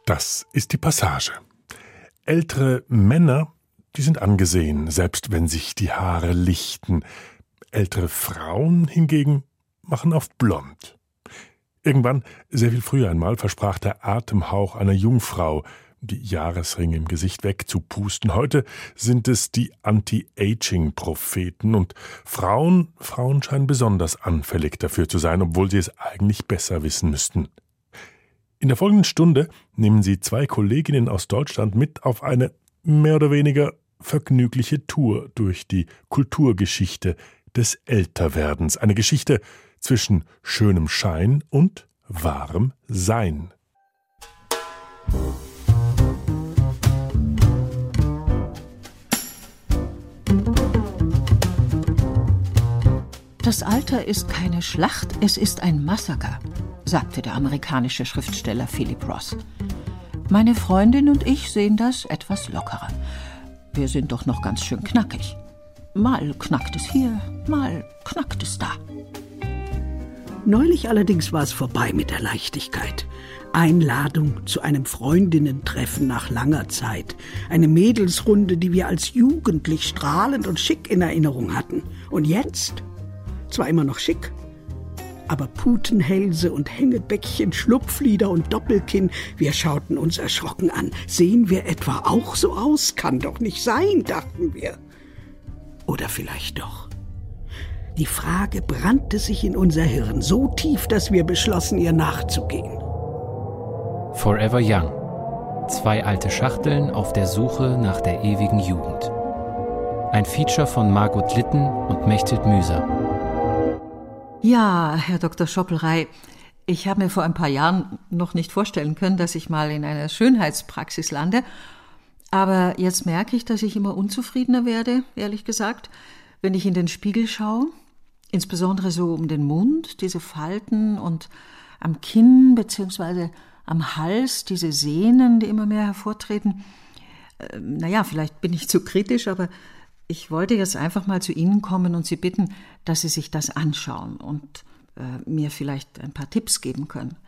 Das ist die Passage. Ältere Männer, die sind angesehen, selbst wenn sich die Haare lichten. Ältere Frauen hingegen machen auf blond. Irgendwann, sehr viel früher einmal, versprach der Atemhauch einer Jungfrau, die Jahresringe im Gesicht wegzupusten. Heute sind es die Anti-Aging-Propheten und Frauen scheinen besonders anfällig dafür zu sein, obwohl sie es eigentlich besser wissen müssten. In der folgenden Stunde nehmen Sie 2 Kolleginnen aus Deutschland mit auf eine mehr oder weniger vergnügliche Tour durch die Kulturgeschichte des Älterwerdens. Eine Geschichte zwischen schönem Schein und wahrem Sein. Das Alter ist keine Schlacht, es ist ein Massaker, sagte der amerikanische Schriftsteller Philip Roth. Meine Freundin und ich sehen das etwas lockerer. Wir sind doch noch ganz schön knackig. Mal knackt es hier, mal knackt es da. Neulich allerdings war es vorbei mit der Leichtigkeit. Einladung zu einem Freundinnentreffen nach langer Zeit. Eine Mädelsrunde, die wir als jugendlich strahlend und schick in Erinnerung hatten. Und jetzt? Zwar immer noch schick, aber Putenhälse und Hängebäckchen, Schlupflider und Doppelkinn, wir schauten uns erschrocken an. Sehen wir etwa auch so aus? Kann doch nicht sein, dachten wir. Oder vielleicht doch. Die Frage brannte sich in unser Hirn so tief, dass wir beschlossen, ihr nachzugehen. Forever Young. 2 alte Schachteln auf der Suche nach der ewigen Jugend. Ein Feature von Margot Litten und Mechthild Müser. Ja, Herr Dr. Schoppelrey, ich habe mir vor ein paar Jahren noch nicht vorstellen können, dass ich mal in einer Schönheitspraxis lande. Aber jetzt merke ich, dass ich immer unzufriedener werde, ehrlich gesagt, wenn ich in den Spiegel schaue. Insbesondere so um den Mund, diese Falten und am Kinn bzw. am Hals, diese Sehnen, die immer mehr hervortreten. Vielleicht bin ich zu kritisch, aber ich wollte jetzt einfach mal zu Ihnen kommen und Sie bitten, dass Sie sich das anschauen und mir vielleicht ein paar Tipps geben können.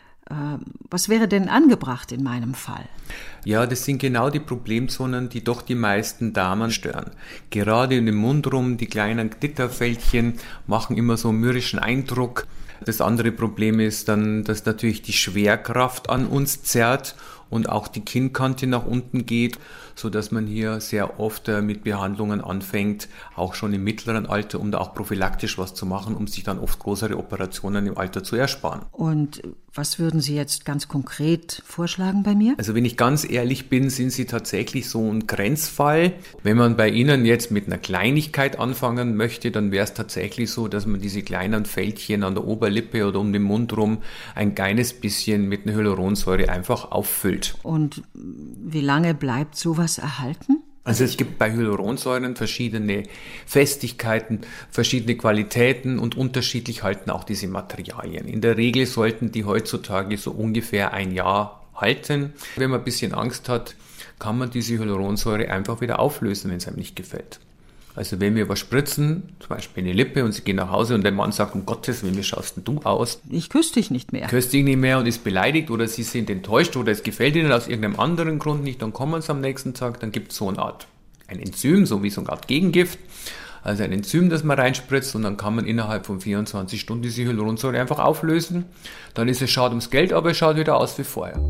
Was wäre denn angebracht in meinem Fall? Ja, das sind genau die Problemzonen, die doch die meisten Damen stören. Gerade in dem Mund rum, die kleinen Knitterfältchen machen immer so einen mürrischen Eindruck. Das andere Problem ist dann, dass natürlich die Schwerkraft an uns zerrt und auch die Kinnkante nach unten geht, sodass man hier sehr oft mit Behandlungen anfängt, auch schon im mittleren Alter, um da auch prophylaktisch was zu machen, um sich dann oft größere Operationen im Alter zu ersparen. Und was würden Sie jetzt ganz konkret vorschlagen bei mir? Also wenn ich ganz ehrlich bin, sind Sie tatsächlich so ein Grenzfall. Wenn man bei Ihnen jetzt mit einer Kleinigkeit anfangen möchte, dann wäre es tatsächlich so, dass man diese kleinen Fältchen an der Oberlippe oder um den Mund rum ein kleines bisschen mit einer Hyaluronsäure einfach auffüllt. Und wie lange bleibt sowas erhalten? Also es gibt bei Hyaluronsäuren verschiedene Festigkeiten, verschiedene Qualitäten und unterschiedlich halten auch diese Materialien. In der Regel sollten die heutzutage so ungefähr 1 Jahr halten. Wenn man ein bisschen Angst hat, kann man diese Hyaluronsäure einfach wieder auflösen, wenn es einem nicht gefällt. Also wenn wir was spritzen, zum Beispiel in die Lippe und Sie gehen nach Hause und der Mann sagt, um Gottes Willen, wie schaust denn du aus? Ich küsse dich nicht mehr. Küsst dich nicht mehr und ist beleidigt oder Sie sind enttäuscht oder es gefällt Ihnen aus irgendeinem anderen Grund nicht, dann kommen Sie am nächsten Tag, dann gibt es so eine Art ein Enzym, so wie so eine Art Gegengift, also ein Enzym, das man reinspritzt und dann kann man innerhalb von 24 Stunden diese Hyaluronsäure einfach auflösen. Dann ist es schade ums Geld, aber es schaut wieder aus wie vorher.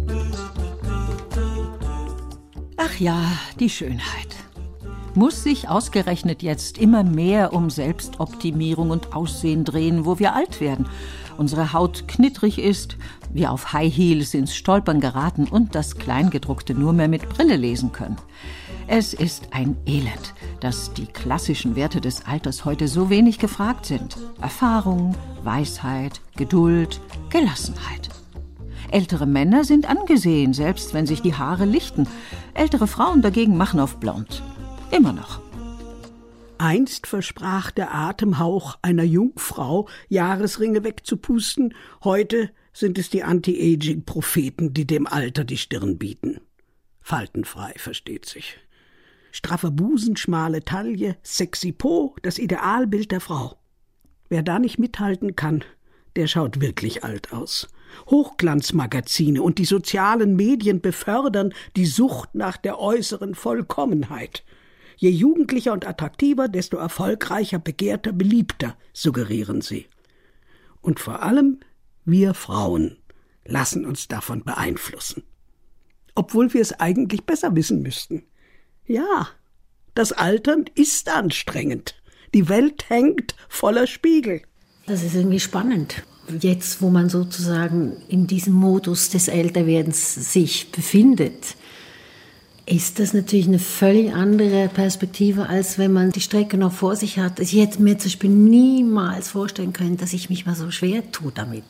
Ach ja, die Schönheit. Muss sich ausgerechnet jetzt immer mehr um Selbstoptimierung und Aussehen drehen, wo wir alt werden, unsere Haut knittrig ist, wir auf High Heels ins Stolpern geraten und das Kleingedruckte nur mehr mit Brille lesen können. Es ist ein Elend, dass die klassischen Werte des Alters heute so wenig gefragt sind. Erfahrung, Weisheit, Geduld, Gelassenheit. Ältere Männer sind angesehen, selbst wenn sich die Haare lichten. Ältere Frauen dagegen machen auf blond. Immer noch. Einst versprach der Atemhauch einer Jungfrau, Jahresringe wegzupusten. Heute sind es die Anti-Aging-Propheten, die dem Alter die Stirn bieten. Faltenfrei, versteht sich. Straffer Busen, schmale Taille, sexy Po, das Idealbild der Frau. Wer da nicht mithalten kann, der schaut wirklich alt aus. Hochglanzmagazine und die sozialen Medien befördern die Sucht nach der äußeren Vollkommenheit. Je jugendlicher und attraktiver, desto erfolgreicher, begehrter, beliebter, suggerieren sie. Und vor allem wir Frauen lassen uns davon beeinflussen. Obwohl wir es eigentlich besser wissen müssten. Ja, das Altern ist anstrengend. Die Welt hängt voller Spiegel. Das ist irgendwie spannend. Jetzt, wo man sozusagen in diesem Modus des Älterwerdens sich befindet, ist das natürlich eine völlig andere Perspektive, als wenn man die Strecke noch vor sich hat. Ich hätte mir zum Beispiel niemals vorstellen können, dass ich mich mal so schwer tue damit.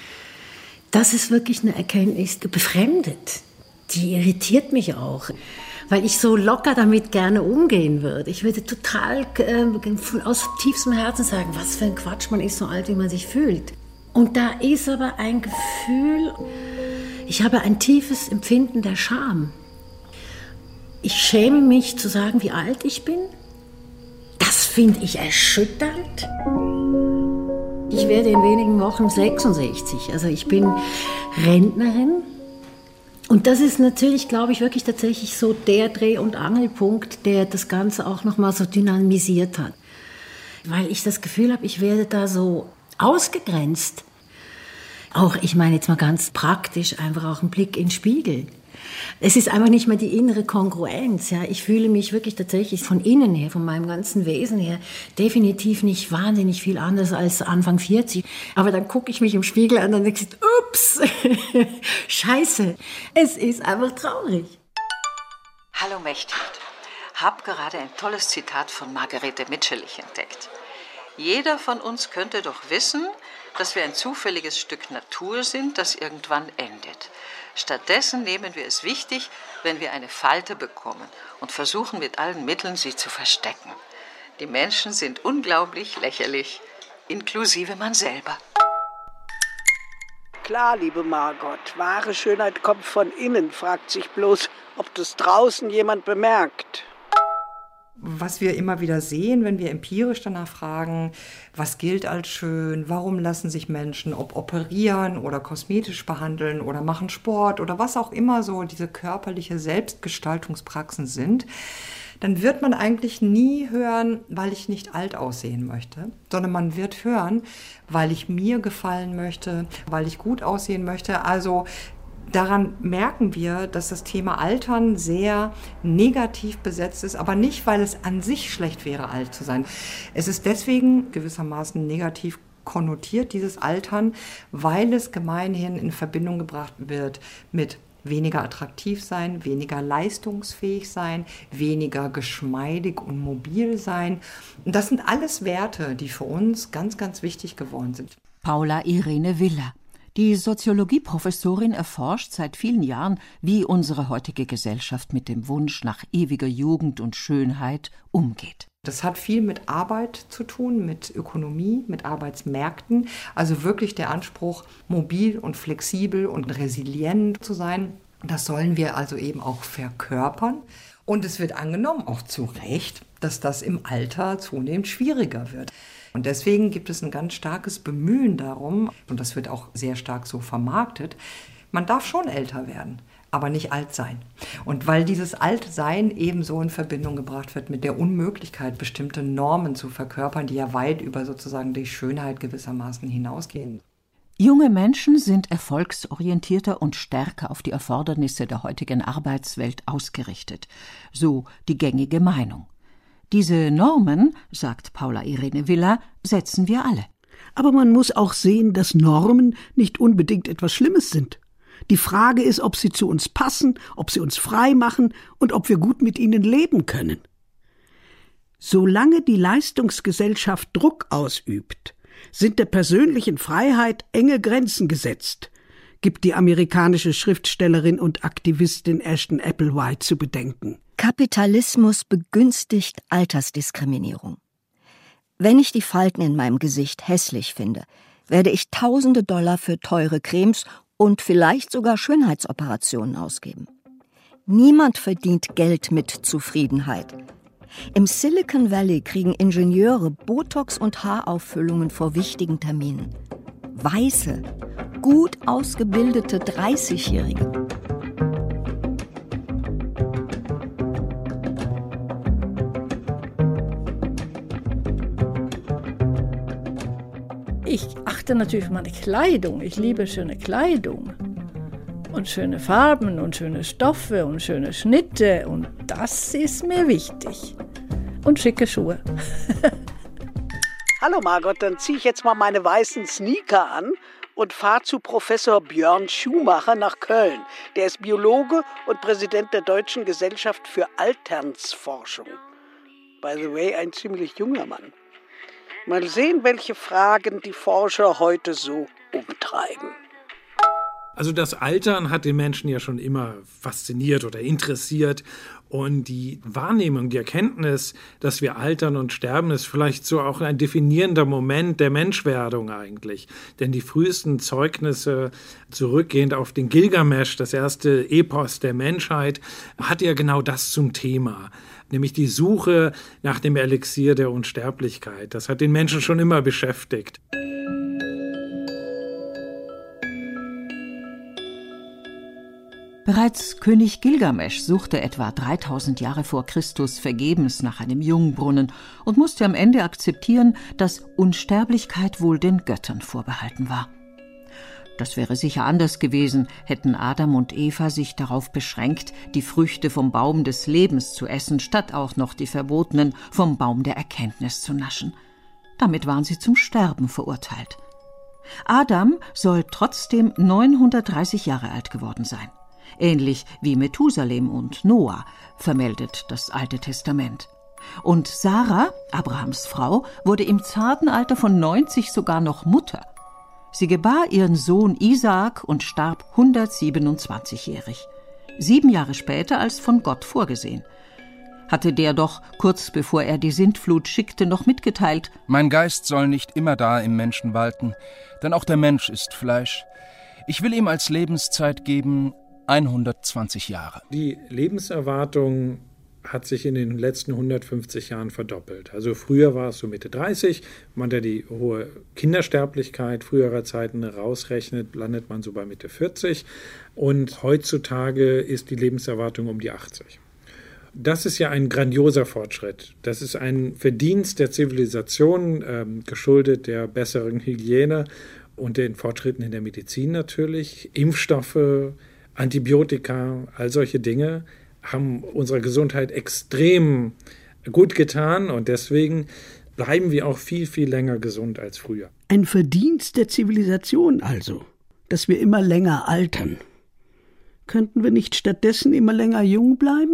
Das ist wirklich eine Erkenntnis, befremdet. Die irritiert mich auch, weil ich so locker damit gerne umgehen würde. Ich würde total aus tiefstem Herzen sagen, was für ein Quatsch, man ist so alt, wie man sich fühlt. Und da ist aber ein Gefühl, ich habe ein tiefes Empfinden der Scham. Ich schäme mich zu sagen, wie alt ich bin. Das finde ich erschütternd. Ich werde in wenigen Wochen 66, also ich bin Rentnerin. Und das ist natürlich, glaube ich, wirklich tatsächlich so der Dreh- und Angelpunkt, der das Ganze auch nochmal so dynamisiert hat. Weil ich das Gefühl habe, ich werde da so ausgegrenzt. Auch, ich meine jetzt mal ganz praktisch, einfach auch ein Blick in den Spiegel. Es ist einfach nicht mehr die innere Kongruenz. Ja. Ich fühle mich wirklich tatsächlich von innen her, von meinem ganzen Wesen her, definitiv nicht wahnsinnig viel anders als Anfang 40. Aber dann gucke ich mich im Spiegel an und denke, ups, scheiße, es ist einfach traurig. Hallo Mechthild, hab gerade ein tolles Zitat von Margarete Mitscherlich entdeckt. Jeder von uns könnte doch wissen, dass wir ein zufälliges Stück Natur sind, das irgendwann endet. Stattdessen nehmen wir es wichtig, wenn wir eine Falte bekommen und versuchen mit allen Mitteln, sie zu verstecken. Die Menschen sind unglaublich lächerlich, inklusive man selber. Klar, liebe Margot, wahre Schönheit kommt von innen, fragt sich bloß, ob das draußen jemand bemerkt. Was wir immer wieder sehen, wenn wir empirisch danach fragen, was gilt als schön, warum lassen sich Menschen, ob operieren oder kosmetisch behandeln oder machen Sport oder was auch immer so diese körperliche Selbstgestaltungspraxen sind, dann wird man eigentlich nie hören, weil ich nicht alt aussehen möchte, sondern man wird hören, weil ich mir gefallen möchte, weil ich gut aussehen möchte. Also daran merken wir, dass das Thema Altern sehr negativ besetzt ist, aber nicht, weil es an sich schlecht wäre, alt zu sein. Es ist deswegen gewissermaßen negativ konnotiert, dieses Altern, weil es gemeinhin in Verbindung gebracht wird mit weniger attraktiv sein, weniger leistungsfähig sein, weniger geschmeidig und mobil sein. Und das sind alles Werte, die für uns ganz, ganz wichtig geworden sind. Paula Irene Villa. Die Soziologieprofessorin erforscht seit vielen Jahren, wie unsere heutige Gesellschaft mit dem Wunsch nach ewiger Jugend und Schönheit umgeht. Das hat viel mit Arbeit zu tun, mit Ökonomie, mit Arbeitsmärkten. Also wirklich der Anspruch, mobil und flexibel und resilient zu sein. Das sollen wir also eben auch verkörpern. Und es wird angenommen, auch zu Recht, dass das im Alter zunehmend schwieriger wird. Und deswegen gibt es ein ganz starkes Bemühen darum, und das wird auch sehr stark so vermarktet, man darf schon älter werden, aber nicht alt sein. Und weil dieses Altsein ebenso in Verbindung gebracht wird mit der Unmöglichkeit, bestimmte Normen zu verkörpern, die ja weit über sozusagen die Schönheit gewissermaßen hinausgehen. Junge Menschen sind erfolgsorientierter und stärker auf die Erfordernisse der heutigen Arbeitswelt ausgerichtet. So die gängige Meinung. Diese Normen, sagt Paula Irene Villa, setzen wir alle. Aber man muss auch sehen, dass Normen nicht unbedingt etwas Schlimmes sind. Die Frage ist, ob sie zu uns passen, ob sie uns frei machen und ob wir gut mit ihnen leben können. Solange die Leistungsgesellschaft Druck ausübt, sind der persönlichen Freiheit enge Grenzen gesetzt, gibt die amerikanische Schriftstellerin und Aktivistin Ashton Applewhite zu bedenken. Kapitalismus begünstigt Altersdiskriminierung. Wenn ich die Falten in meinem Gesicht hässlich finde, werde ich Tausende Dollar für teure Cremes und vielleicht sogar Schönheitsoperationen ausgeben. Niemand verdient Geld mit Zufriedenheit. Im Silicon Valley kriegen Ingenieure Botox und Haarauffüllungen vor wichtigen Terminen. weiße, gut ausgebildete 30-Jährige. Ich achte natürlich auf meine Kleidung. Ich liebe schöne Kleidung und schöne Farben und schöne Stoffe und schöne Schnitte. Und das ist mir wichtig. Und schicke Schuhe. Hallo Margot, dann ziehe ich jetzt mal meine weißen Sneaker an und fahre zu Professor Björn Schumacher nach Köln. Der ist Biologe und Präsident der Deutschen Gesellschaft für Alternsforschung. By the way, ein ziemlich junger Mann. Mal sehen, welche Fragen die Forscher heute so umtreiben. Also das Altern hat den Menschen ja schon immer fasziniert oder interessiert. Und die Wahrnehmung, die Erkenntnis, dass wir altern und sterben, ist vielleicht so auch ein definierender Moment der Menschwerdung eigentlich. Denn die frühesten Zeugnisse, zurückgehend auf den Gilgamesch, das erste Epos der Menschheit, hat ja genau das zum Thema. Nämlich die Suche nach dem Elixier der Unsterblichkeit. Das hat den Menschen schon immer beschäftigt. Bereits König Gilgamesch suchte etwa 3000 Jahre vor Christus vergebens nach einem Jungbrunnen und musste am Ende akzeptieren, dass Unsterblichkeit wohl den Göttern vorbehalten war. Das wäre sicher anders gewesen, hätten Adam und Eva sich darauf beschränkt, die Früchte vom Baum des Lebens zu essen, statt auch noch die verbotenen vom Baum der Erkenntnis zu naschen. Damit waren sie zum Sterben verurteilt. Adam soll trotzdem 930 Jahre alt geworden sein. Ähnlich wie Methusalem und Noah, vermeldet das Alte Testament. Und Sarah, Abrahams Frau, wurde im zarten Alter von 90 sogar noch Mutter. Sie gebar ihren Sohn Isaak und starb 127-jährig. 7 Jahre später als von Gott vorgesehen. Hatte der doch, kurz bevor er die Sintflut schickte, noch mitgeteilt: Mein Geist soll nicht immer da im Menschen walten, denn auch der Mensch ist Fleisch. Ich will ihm als Lebenszeit geben 120 Jahre. Die Lebenserwartung hat sich in den letzten 150 Jahren verdoppelt. Also früher war es so Mitte 30, wenn man da die hohe Kindersterblichkeit früherer Zeiten rausrechnet, landet man so bei Mitte 40. Und heutzutage ist die Lebenserwartung um die 80. Das ist ja ein grandioser Fortschritt. Das ist ein Verdienst der Zivilisation, geschuldet der besseren Hygiene und den Fortschritten in der Medizin natürlich. Impfstoffe, Antibiotika, all solche Dinge haben unserer Gesundheit extrem gut getan und deswegen bleiben wir auch viel, viel länger gesund als früher. Ein Verdienst der Zivilisation also, dass wir immer länger altern. Könnten wir nicht stattdessen immer länger jung bleiben?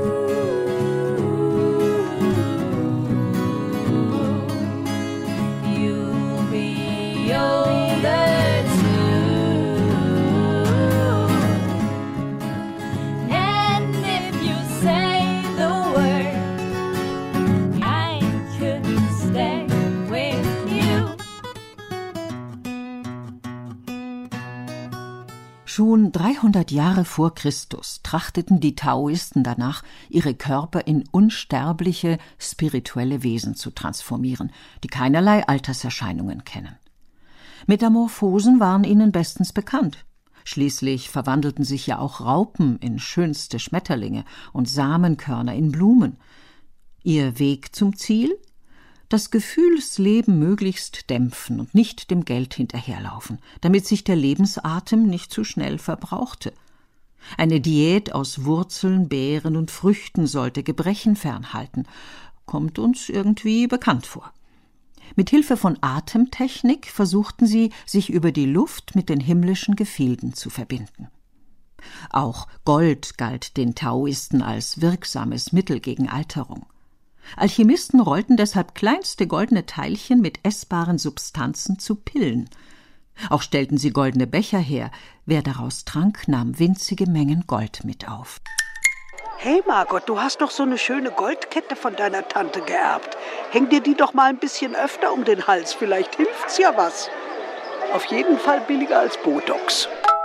Schon 300 Jahre vor Christus trachteten die Taoisten danach, ihre Körper in unsterbliche, spirituelle Wesen zu transformieren, die keinerlei Alterserscheinungen kennen. Metamorphosen waren ihnen bestens bekannt. Schließlich verwandelten sich ja auch Raupen in schönste Schmetterlinge und Samenkörner in Blumen. Ihr Weg zum Ziel? Das Gefühlsleben möglichst dämpfen und nicht dem Geld hinterherlaufen, damit sich der Lebensatem nicht zu schnell verbrauchte. Eine Diät aus Wurzeln, Beeren und Früchten sollte Gebrechen fernhalten, kommt uns irgendwie bekannt vor. Mit Hilfe von Atemtechnik versuchten sie, sich über die Luft mit den himmlischen Gefilden zu verbinden. Auch Gold galt den Taoisten als wirksames Mittel gegen Alterung. Alchemisten rollten deshalb kleinste goldene Teilchen mit essbaren Substanzen zu Pillen. Auch stellten sie goldene Becher her. Wer daraus trank, nahm winzige Mengen Gold mit auf. Hey Margot, du hast doch so eine schöne Goldkette von deiner Tante geerbt. Häng dir die doch mal ein bisschen öfter um den Hals, vielleicht hilft's ja was. Auf jeden Fall billiger als Botox.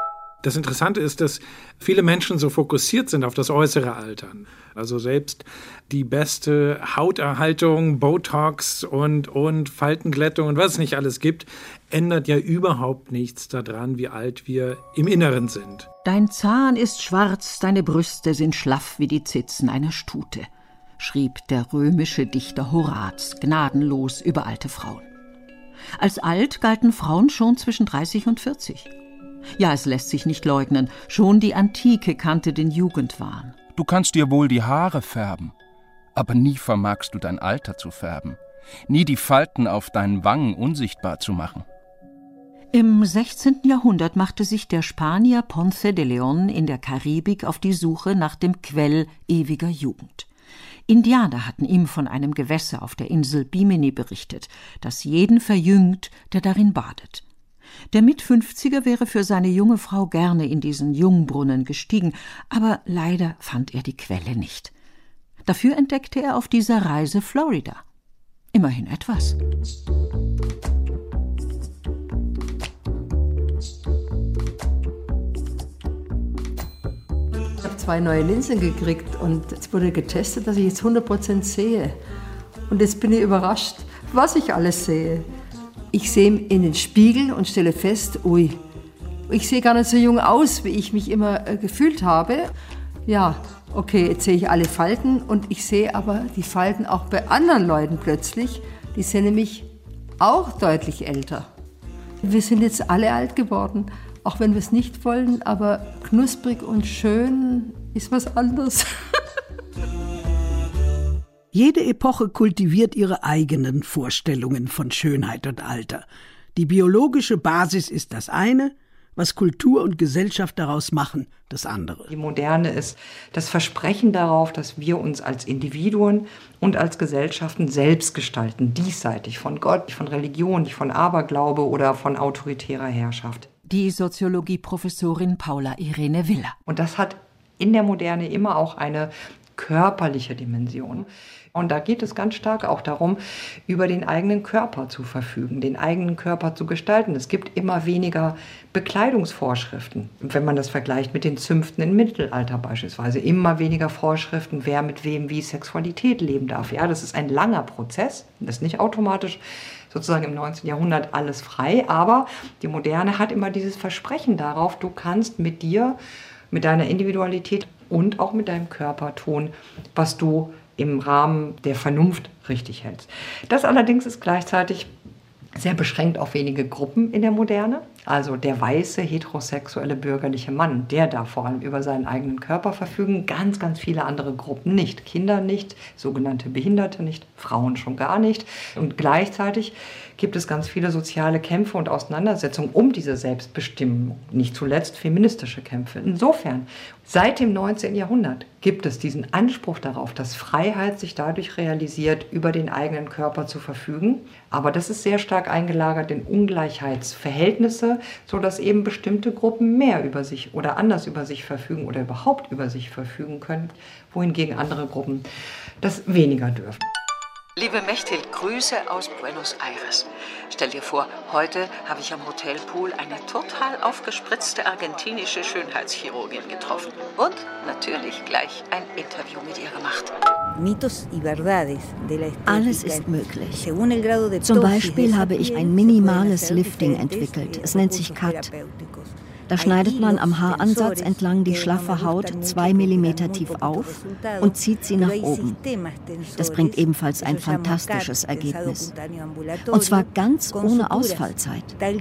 Das Interessante ist, dass viele Menschen so fokussiert sind auf das äußere Altern. Also selbst die beste Hauterhaltung, Botox und Faltenglättung und was es nicht alles gibt, ändert ja überhaupt nichts daran, wie alt wir im Inneren sind. Dein Zahn ist schwarz, deine Brüste sind schlaff wie die Zitzen einer Stute, schrieb der römische Dichter Horaz gnadenlos über alte Frauen. Als alt galten Frauen schon zwischen 30 und 40. Ja, es lässt sich nicht leugnen, schon die Antike kannte den Jugendwahn. Du kannst dir wohl die Haare färben, aber nie vermagst du dein Alter zu färben, nie die Falten auf deinen Wangen unsichtbar zu machen. Im 16. Jahrhundert machte sich der Spanier Ponce de León in der Karibik auf die Suche nach dem Quell ewiger Jugend. Indianer hatten ihm von einem Gewässer auf der Insel Bimini berichtet, das jeden verjüngt, der darin badet. Der Mit-50er wäre für seine junge Frau gerne in diesen Jungbrunnen gestiegen, aber leider fand er die Quelle nicht. Dafür entdeckte er auf dieser Reise Florida. Immerhin etwas. Ich habe 2 neue Linsen gekriegt und es wurde getestet, dass ich jetzt 100% sehe. Und jetzt bin ich überrascht, was ich alles sehe. Ich sehe in den Spiegel und stelle fest, ui, ich sehe gar nicht so jung aus, wie ich mich immer gefühlt habe. Ja, okay, jetzt sehe ich alle Falten und ich sehe aber die Falten auch bei anderen Leuten plötzlich. Die sind nämlich auch deutlich älter. Wir sind jetzt alle alt geworden, auch wenn wir es nicht wollen, aber knusprig und schön ist was anderes. Jede Epoche kultiviert ihre eigenen Vorstellungen von Schönheit und Alter. Die biologische Basis ist das eine, was Kultur und Gesellschaft daraus machen, das andere. Die Moderne ist das Versprechen darauf, dass wir uns als Individuen und als Gesellschaften selbst gestalten, diesseitig von Gott, nicht von Religion, nicht von Aberglaube oder von autoritärer Herrschaft. Die Soziologieprofessorin Paula Irene Willer. Und das hat in der Moderne immer auch eine körperliche Dimension. Und da geht es ganz stark auch darum, über den eigenen Körper zu verfügen, den eigenen Körper zu gestalten. Es gibt immer weniger Bekleidungsvorschriften, wenn man das vergleicht mit den Zünften im Mittelalter beispielsweise. Immer weniger Vorschriften, wer mit wem wie Sexualität leben darf. Ja, das ist ein langer Prozess, das ist nicht automatisch sozusagen im 19. Jahrhundert alles frei, aber die Moderne hat immer dieses Versprechen darauf, du kannst mit dir, mit deiner Individualität und auch mit deinem Körper tun, was du im Rahmen der Vernunft richtig hältst. Das allerdings ist gleichzeitig sehr beschränkt auf wenige Gruppen in der Moderne. Also der weiße, heterosexuelle, bürgerliche Mann, der darf vor allem über seinen eigenen Körper verfügen. Ganz, ganz viele andere Gruppen nicht. Kinder nicht, sogenannte Behinderte nicht, Frauen schon gar nicht. Und gleichzeitig gibt es ganz viele soziale Kämpfe und Auseinandersetzungen um diese Selbstbestimmung. Nicht zuletzt feministische Kämpfe. Insofern, seit dem 19. Jahrhundert gibt es diesen Anspruch darauf, dass Freiheit sich dadurch realisiert, über den eigenen Körper zu verfügen. Aber das ist sehr stark eingelagert in Ungleichheitsverhältnisse, sodass eben bestimmte Gruppen mehr über sich oder anders über sich verfügen oder überhaupt über sich verfügen können, wohingegen andere Gruppen das weniger dürfen. Liebe Mechthild, Grüße aus Buenos Aires. Stell dir vor, heute habe ich am Hotelpool eine total aufgespritzte argentinische Schönheitschirurgin getroffen. Und natürlich gleich ein Interview mit ihr gemacht. Alles ist möglich. Zum Beispiel habe ich ein minimales Lifting entwickelt. Es nennt sich CUT. Da schneidet man am Haaransatz entlang die schlaffe Haut 2 mm tief auf und zieht sie nach oben. Das bringt ebenfalls ein fantastisches Ergebnis. Und zwar ganz ohne Ausfallzeit.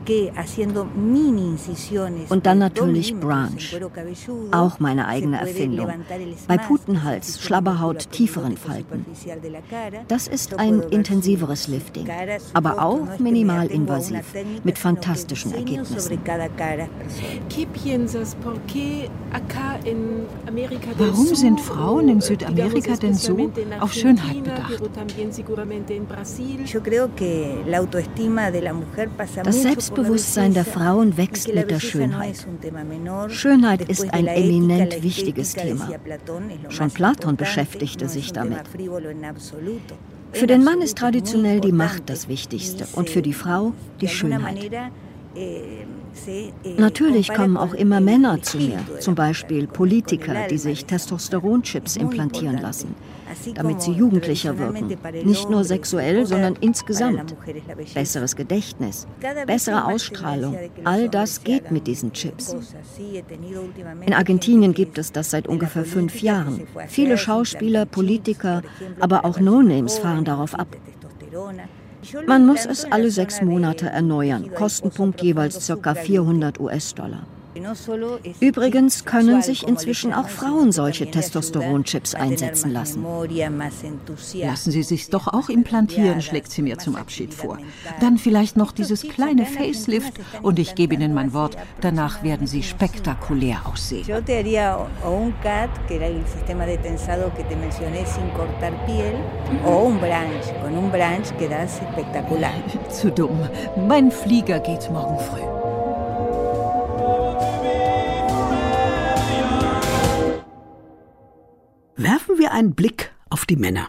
Und dann natürlich Branch. Auch meine eigene Erfindung. Bei Putenhals, Schlabberhaut, tieferen Falten. Das ist ein intensiveres Lifting, aber auch minimalinvasiv, mit fantastischen Ergebnissen. Warum sind Frauen in Südamerika denn so auf Schönheit bedacht? Das Selbstbewusstsein der Frauen wächst mit der Schönheit. Schönheit ist ein eminent wichtiges Thema. Schon Platon beschäftigte sich damit. Für den Mann ist traditionell die Macht das Wichtigste und für die Frau die Schönheit. Natürlich kommen auch immer Männer zu mir, zum Beispiel Politiker, die sich Testosteronchips implantieren lassen, damit sie jugendlicher wirken. Nicht nur sexuell, sondern insgesamt. Besseres Gedächtnis, bessere Ausstrahlung, all das geht mit diesen Chips. In Argentinien gibt es das seit ungefähr 5 Jahren. Viele Schauspieler, Politiker, aber auch No-Names fahren darauf ab. Man muss es alle 6 Monate erneuern, Kostenpunkt jeweils ca. $400. Übrigens können sich inzwischen auch Frauen solche Testosteronchips einsetzen lassen. Lassen Sie sich's doch auch implantieren, schlägt sie mir zum Abschied vor. Dann vielleicht noch dieses kleine Facelift und ich gebe Ihnen mein Wort, danach werden Sie spektakulär aussehen. Zu dumm. Mein Flieger geht morgen früh. Werfen wir einen Blick auf die Männer.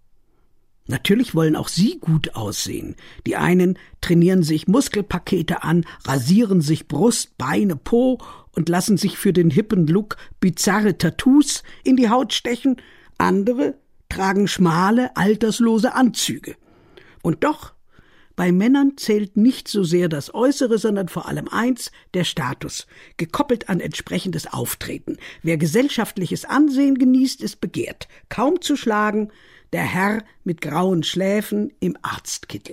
Natürlich wollen auch sie gut aussehen. Die einen trainieren sich Muskelpakete an, rasieren sich Brust, Beine, Po und lassen sich für den hippen Look bizarre Tattoos in die Haut stechen. Andere tragen schmale, alterslose Anzüge. Und doch, bei Männern zählt nicht so sehr das Äußere, sondern vor allem eins, der Status, gekoppelt an entsprechendes Auftreten. Wer gesellschaftliches Ansehen genießt, ist begehrt, kaum zu schlagen, der Herr mit grauen Schläfen im Arztkittel.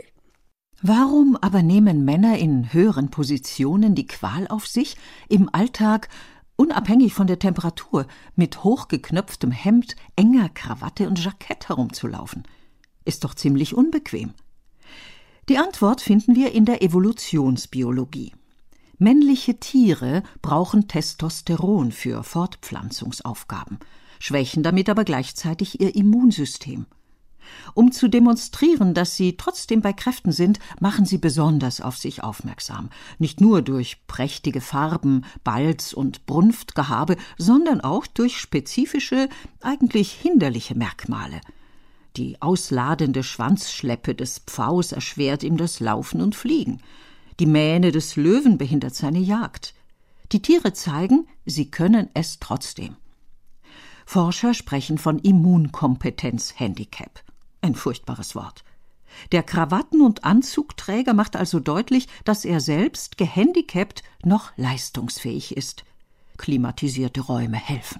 Warum aber nehmen Männer in höheren Positionen die Qual auf sich, im Alltag, unabhängig von der Temperatur, mit hochgeknöpftem Hemd, enger Krawatte und Jackett herumzulaufen? Ist doch ziemlich unbequem. Die Antwort finden wir in der Evolutionsbiologie. Männliche Tiere brauchen Testosteron für Fortpflanzungsaufgaben, schwächen damit aber gleichzeitig ihr Immunsystem. Um zu demonstrieren, dass sie trotzdem bei Kräften sind, machen sie besonders auf sich aufmerksam. Nicht nur durch prächtige Farben, Balz- und Brunftgehabe, sondern auch durch spezifische, eigentlich hinderliche Merkmale. Die ausladende Schwanzschleppe des Pfaus erschwert ihm das Laufen und Fliegen. Die Mähne des Löwen behindert seine Jagd. Die Tiere zeigen, sie können es trotzdem. Forscher sprechen von Immunkompetenz-Handicap. Ein furchtbares Wort. Der Krawatten- und Anzugträger macht also deutlich, dass er selbst gehandicapt noch leistungsfähig ist. Klimatisierte Räume helfen.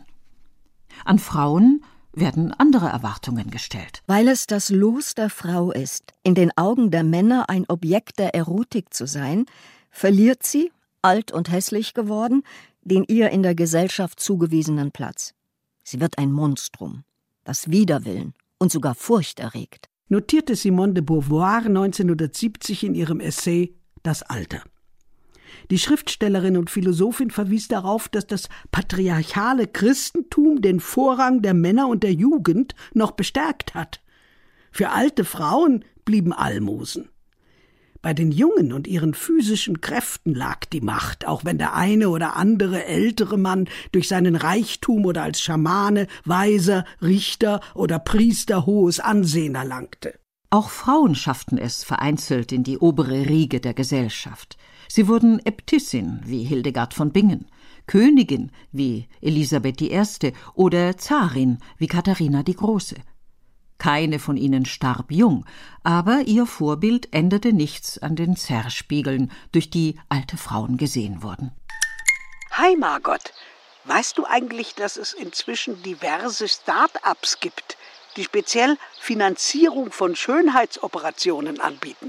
An Frauen werden andere Erwartungen gestellt. Weil es das Los der Frau ist, in den Augen der Männer ein Objekt der Erotik zu sein, verliert sie, alt und hässlich geworden, den ihr in der Gesellschaft zugewiesenen Platz. Sie wird ein Monstrum, das Widerwillen und sogar Furcht erregt. Notierte Simone de Beauvoir 1970 in ihrem Essay »Das Alter«. Die Schriftstellerin und Philosophin verwies darauf, dass das patriarchale Christentum den Vorrang der Männer und der Jugend noch bestärkt hat. Für alte Frauen blieben Almosen. Bei den Jungen und ihren physischen Kräften lag die Macht, auch wenn der eine oder andere ältere Mann durch seinen Reichtum oder als Schamane, Weiser, Richter oder Priester hohes Ansehen erlangte. Auch Frauen schafften es vereinzelt in die obere Riege der Gesellschaft. Sie wurden Äbtissin wie Hildegard von Bingen, Königin wie Elisabeth I. oder Zarin wie Katharina die Große. Keine von ihnen starb jung, aber ihr Vorbild änderte nichts an den Zerrspiegeln, durch die alte Frauen gesehen wurden. Hi Margot, weißt du eigentlich, dass es inzwischen diverse Start-ups gibt, die speziell Finanzierung von Schönheitsoperationen anbieten?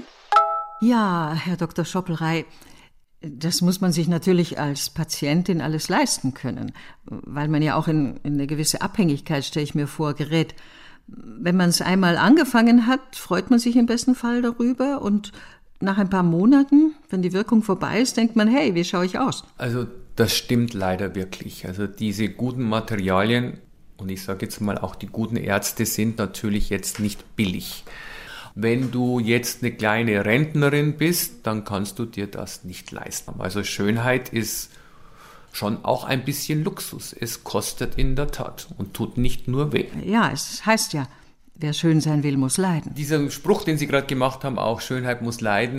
Ja, Herr Dr. Schoppelrey, das muss man sich natürlich als Patientin alles leisten können, weil man ja auch in eine gewisse Abhängigkeit, stelle ich mir vor, gerät. Wenn man es einmal angefangen hat, freut man sich im besten Fall darüber und nach ein paar Monaten, wenn die Wirkung vorbei ist, denkt man, hey, wie schaue ich aus? Also das stimmt leider wirklich. Also diese guten Materialien und ich sage jetzt mal auch die guten Ärzte sind natürlich jetzt nicht billig. Wenn du jetzt eine kleine Rentnerin bist, dann kannst du dir das nicht leisten. Also Schönheit ist schon auch ein bisschen Luxus. Es kostet in der Tat und tut nicht nur weh. Ja, es heißt ja, wer schön sein will, muss leiden. Dieser Spruch, den Sie gerade gemacht haben, auch Schönheit muss leiden,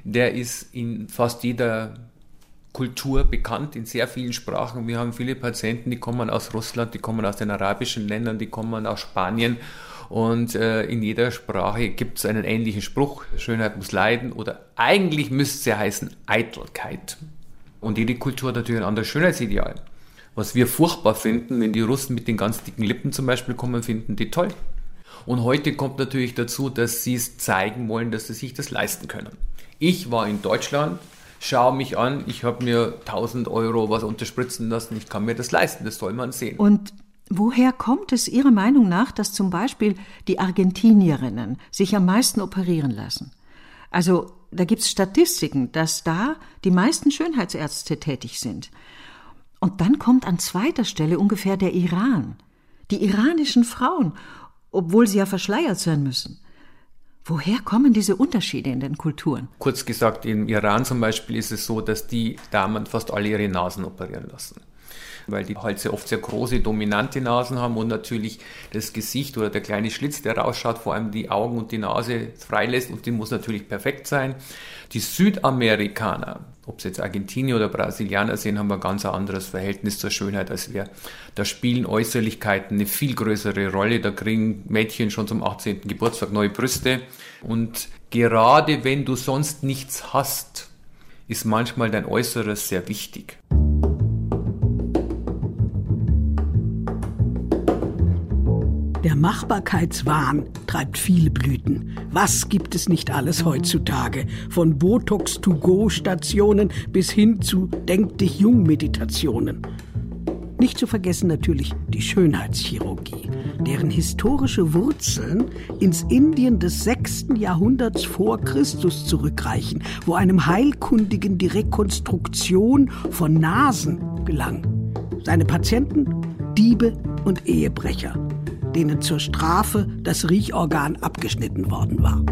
der ist in fast jeder Kultur bekannt, in sehr vielen Sprachen. Wir haben viele Patienten, die kommen aus Russland, die kommen aus den arabischen Ländern, die kommen aus Spanien. Und in jeder Sprache gibt es einen ähnlichen Spruch, Schönheit muss leiden, oder eigentlich müsste es ja heißen Eitelkeit. Und jede Kultur hat natürlich ein anderes Schönheitsideal. Was wir furchtbar finden, wenn die Russen mit den ganz dicken Lippen zum Beispiel kommen, finden die toll. Und heute kommt natürlich dazu, dass sie es zeigen wollen, dass sie sich das leisten können. Ich war in Deutschland, schaue mich an, ich habe mir 1.000 € was unterspritzen lassen, ich kann mir das leisten, das soll man sehen. Und woher kommt es Ihrer Meinung nach, dass zum Beispiel die Argentinierinnen sich am meisten operieren lassen? Also da gibt es Statistiken, dass da die meisten Schönheitsärzte tätig sind. Und dann kommt an zweiter Stelle ungefähr der Iran. Die iranischen Frauen, obwohl sie ja verschleiert sein müssen. Woher kommen diese Unterschiede in den Kulturen? Kurz gesagt, im Iran zum Beispiel ist es so, dass die Damen fast alle ihre Nasen operieren lassen. Weil die halt sehr oft sehr große, dominante Nasen haben und natürlich das Gesicht oder der kleine Schlitz, der rausschaut, vor allem die Augen und die Nase freilässt, und die muss natürlich perfekt sein. Die Südamerikaner, ob es jetzt Argentinier oder Brasilianer sind, haben ein ganz anderes Verhältnis zur Schönheit als wir. Da spielen Äußerlichkeiten eine viel größere Rolle. Da kriegen Mädchen schon zum 18. Geburtstag neue Brüste. Und gerade wenn du sonst nichts hast, ist manchmal dein Äußeres sehr wichtig. Der Machbarkeitswahn treibt viele Blüten. Was gibt es nicht alles heutzutage? Von Botox-to-go-Stationen bis hin zu Denk-dich-jung-Meditationen. Nicht zu vergessen natürlich die Schönheitschirurgie, deren historische Wurzeln ins Indien des 6. Jahrhunderts vor Christus zurückreichen, wo einem Heilkundigen die Rekonstruktion von Nasen gelang. Seine Patienten Diebe und Ehebrecher, denen zur Strafe das Riechorgan abgeschnitten worden war.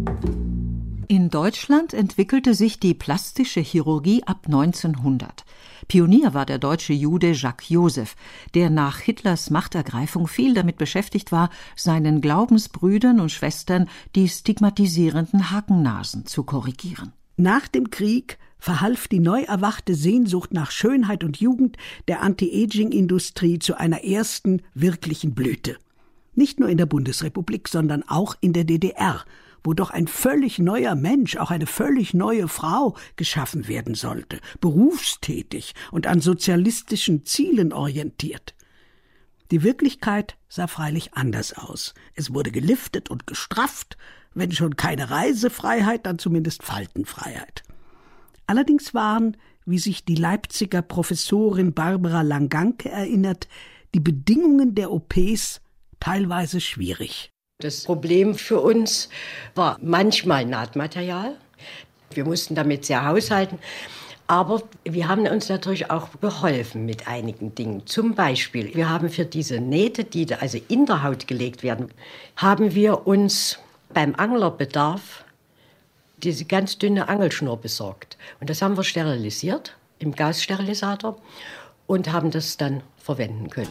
In Deutschland entwickelte sich die plastische Chirurgie ab 1900. Pionier war der deutsche Jude Jacques Joseph, der nach Hitlers Machtergreifung viel damit beschäftigt war, seinen Glaubensbrüdern und Schwestern die stigmatisierenden Hakennasen zu korrigieren. Nach dem Krieg verhalf die neu erwachte Sehnsucht nach Schönheit und Jugend der Anti-Aging-Industrie zu einer ersten wirklichen Blüte. Nicht nur in der Bundesrepublik, sondern auch in der DDR, wo doch ein völlig neuer Mensch, auch eine völlig neue Frau geschaffen werden sollte, berufstätig und an sozialistischen Zielen orientiert. Die Wirklichkeit sah freilich anders aus. Es wurde geliftet und gestrafft, wenn schon keine Reisefreiheit, dann zumindest Faltenfreiheit. Allerdings waren, wie sich die Leipziger Professorin Barbara Langanke erinnert, die Bedingungen der OPs teilweise schwierig. Das Problem für uns war manchmal Nahtmaterial. Wir mussten damit sehr haushalten. Aber wir haben uns natürlich auch geholfen mit einigen Dingen. Zum Beispiel, wir haben für diese Nähte, die da also in der Haut gelegt werden, haben wir uns beim Anglerbedarf diese ganz dünne Angelschnur besorgt. Und das haben wir sterilisiert im Gassterilisator und haben das dann verwenden können.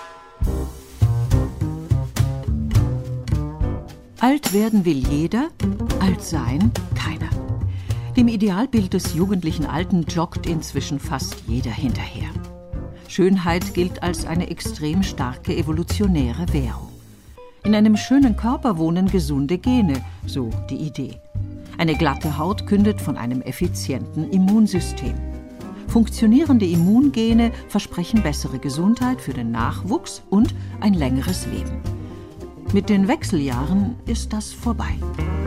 Alt werden will jeder, alt sein keiner. Dem Idealbild des jugendlichen Alten joggt inzwischen fast jeder hinterher. Schönheit gilt als eine extrem starke evolutionäre Währung. In einem schönen Körper wohnen gesunde Gene, so die Idee. Eine glatte Haut kündet von einem effizienten Immunsystem. Funktionierende Immungene versprechen bessere Gesundheit für den Nachwuchs und ein längeres Leben. Mit den Wechseljahren ist das vorbei.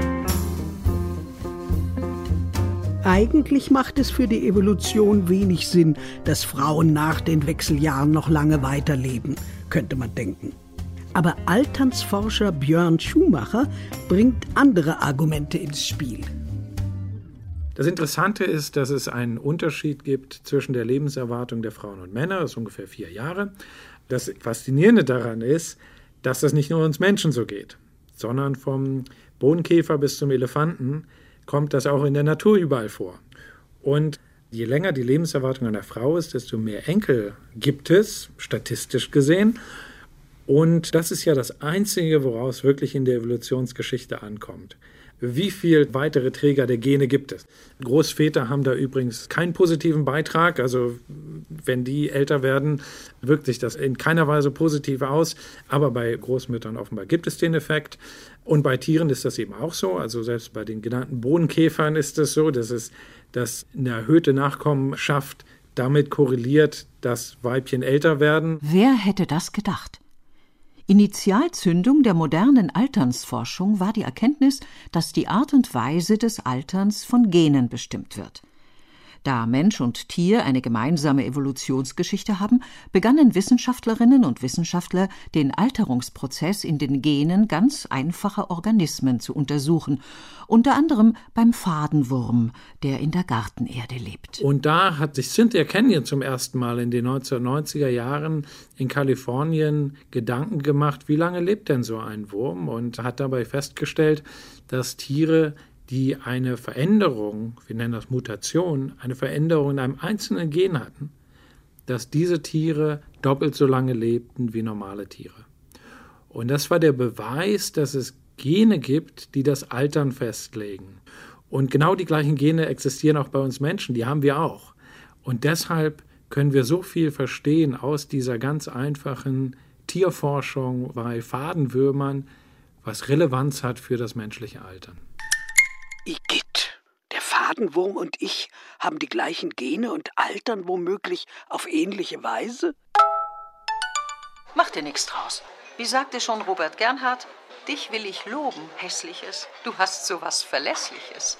Eigentlich macht es für die Evolution wenig Sinn, dass Frauen nach den Wechseljahren noch lange weiterleben, könnte man denken. Aber Alternsforscher Björn Schumacher bringt andere Argumente ins Spiel. Das Interessante ist, dass es einen Unterschied gibt zwischen der Lebenserwartung der Frauen und Männer, das ist ungefähr 4 Jahre. Das Faszinierende daran ist, dass das nicht nur uns Menschen so geht, sondern vom Bodenkäfer bis zum Elefanten kommt das auch in der Natur überall vor. Und je länger die Lebenserwartung einer Frau ist, desto mehr Enkel gibt es, statistisch gesehen. Und das ist ja das Einzige, woraus wirklich in der Evolutionsgeschichte ankommt. wie viele weitere Träger der Gene gibt es. Großväter haben da übrigens keinen positiven Beitrag. Also wenn die älter werden, wirkt sich das in keiner Weise positiv aus. Aber bei Großmüttern offenbar gibt es den Effekt. Und bei Tieren ist das eben auch so. Also selbst bei den genannten Bohnenkäfern ist es so, dass eine erhöhte Nachkommenschaft damit korreliert, dass Weibchen älter werden. Wer hätte das gedacht? Initialzündung der modernen Alternsforschung war die Erkenntnis, dass die Art und Weise des Alterns von Genen bestimmt wird. Da Mensch und Tier eine gemeinsame Evolutionsgeschichte haben, begannen Wissenschaftlerinnen und Wissenschaftler, den Alterungsprozess in den Genen ganz einfacher Organismen zu untersuchen, unter anderem beim Fadenwurm, der in der Gartenerde lebt. Und da hat sich Cynthia Kenyon zum ersten Mal in den 1990er Jahren in Kalifornien Gedanken gemacht, wie lange lebt denn so ein Wurm, und hat dabei festgestellt, dass Tiere, die eine Veränderung, wir nennen das Mutation, eine Veränderung in einem einzelnen Gen hatten, dass diese Tiere doppelt so lange lebten wie normale Tiere. Und das war der Beweis, dass es Gene gibt, die das Altern festlegen. Und genau die gleichen Gene existieren auch bei uns Menschen, die haben wir auch. Und deshalb können wir so viel verstehen aus dieser ganz einfachen Tierforschung bei Fadenwürmern, was Relevanz hat für das menschliche Altern. Igitt, der Fadenwurm und ich haben die gleichen Gene und altern womöglich auf ähnliche Weise? Mach dir nichts draus. Wie sagte schon Robert Gernhardt, dich will ich loben, Hässliches. Du hast so was Verlässliches.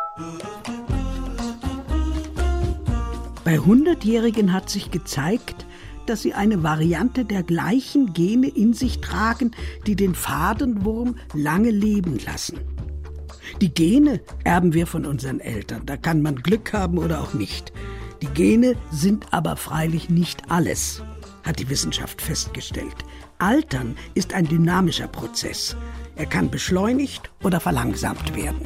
Bei 100-Jährigen hat sich gezeigt, dass sie eine Variante der gleichen Gene in sich tragen, die den Fadenwurm lange leben lassen. Die Gene erben wir von unseren Eltern. Da kann man Glück haben oder auch nicht. Die Gene sind aber freilich nicht alles, hat die Wissenschaft festgestellt. Altern ist ein dynamischer Prozess. Er kann beschleunigt oder verlangsamt werden.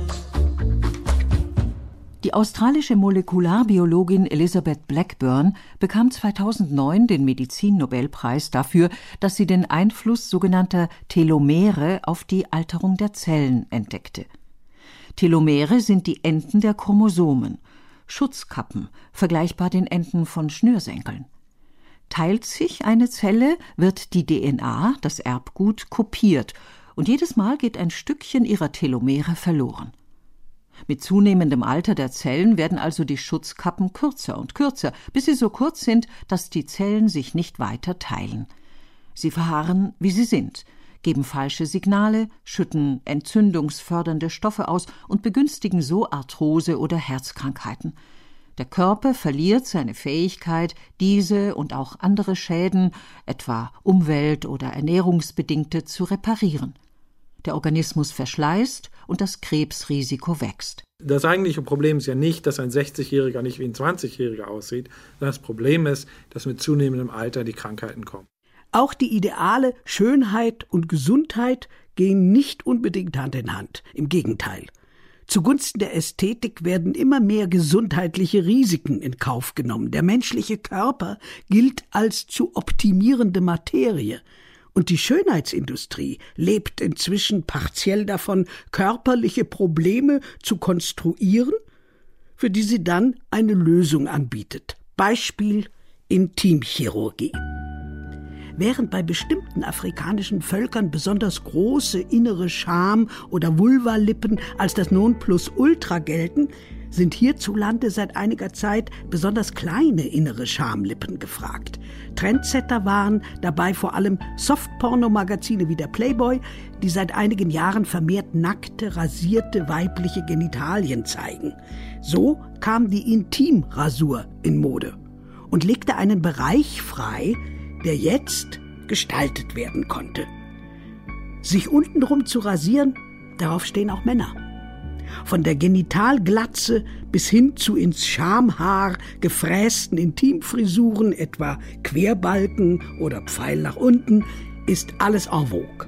Die australische Molekularbiologin Elizabeth Blackburn bekam 2009 den Medizin-Nobelpreis dafür, dass sie den Einfluss sogenannter Telomere auf die Alterung der Zellen entdeckte. Telomere sind die Enden der Chromosomen, Schutzkappen, vergleichbar den Enden von Schnürsenkeln. Teilt sich eine Zelle, wird die DNA, das Erbgut, kopiert und jedes Mal geht ein Stückchen ihrer Telomere verloren. Mit zunehmendem Alter der Zellen werden also die Schutzkappen kürzer und kürzer, bis sie so kurz sind, dass die Zellen sich nicht weiter teilen. Sie verharren, wie sie sind, geben falsche Signale, schütten entzündungsfördernde Stoffe aus und begünstigen so Arthrose oder Herzkrankheiten. Der Körper verliert seine Fähigkeit, diese und auch andere Schäden, etwa umwelt- oder ernährungsbedingte, zu reparieren. Der Organismus verschleißt und das Krebsrisiko wächst. Das eigentliche Problem ist ja nicht, dass ein 60-Jähriger nicht wie ein 20-Jähriger aussieht. Das Problem ist, dass mit zunehmendem Alter die Krankheiten kommen. Auch die Ideale Schönheit und Gesundheit gehen nicht unbedingt Hand in Hand. Im Gegenteil. Zugunsten der Ästhetik werden immer mehr gesundheitliche Risiken in Kauf genommen. Der menschliche Körper gilt als zu optimierende Materie. Und die Schönheitsindustrie lebt inzwischen partiell davon, körperliche Probleme zu konstruieren, für die sie dann eine Lösung anbietet. Beispiel Intimchirurgie. Während bei bestimmten afrikanischen Völkern besonders große innere Scham- oder Vulvalippen als das Nonplusultra gelten, sind hierzulande seit einiger Zeit besonders kleine innere Schamlippen gefragt. Trendsetter waren dabei vor allem Softporno-Magazine wie der Playboy, die seit einigen Jahren vermehrt nackte, rasierte weibliche Genitalien zeigen. So kam die Intimrasur in Mode und legte einen Bereich frei, der jetzt gestaltet werden konnte. Sich untenrum zu rasieren, darauf stehen auch Männer. Von der Genitalglatze bis hin zu ins Schamhaar gefrästen Intimfrisuren, etwa Querbalken oder Pfeil nach unten, ist alles en vogue.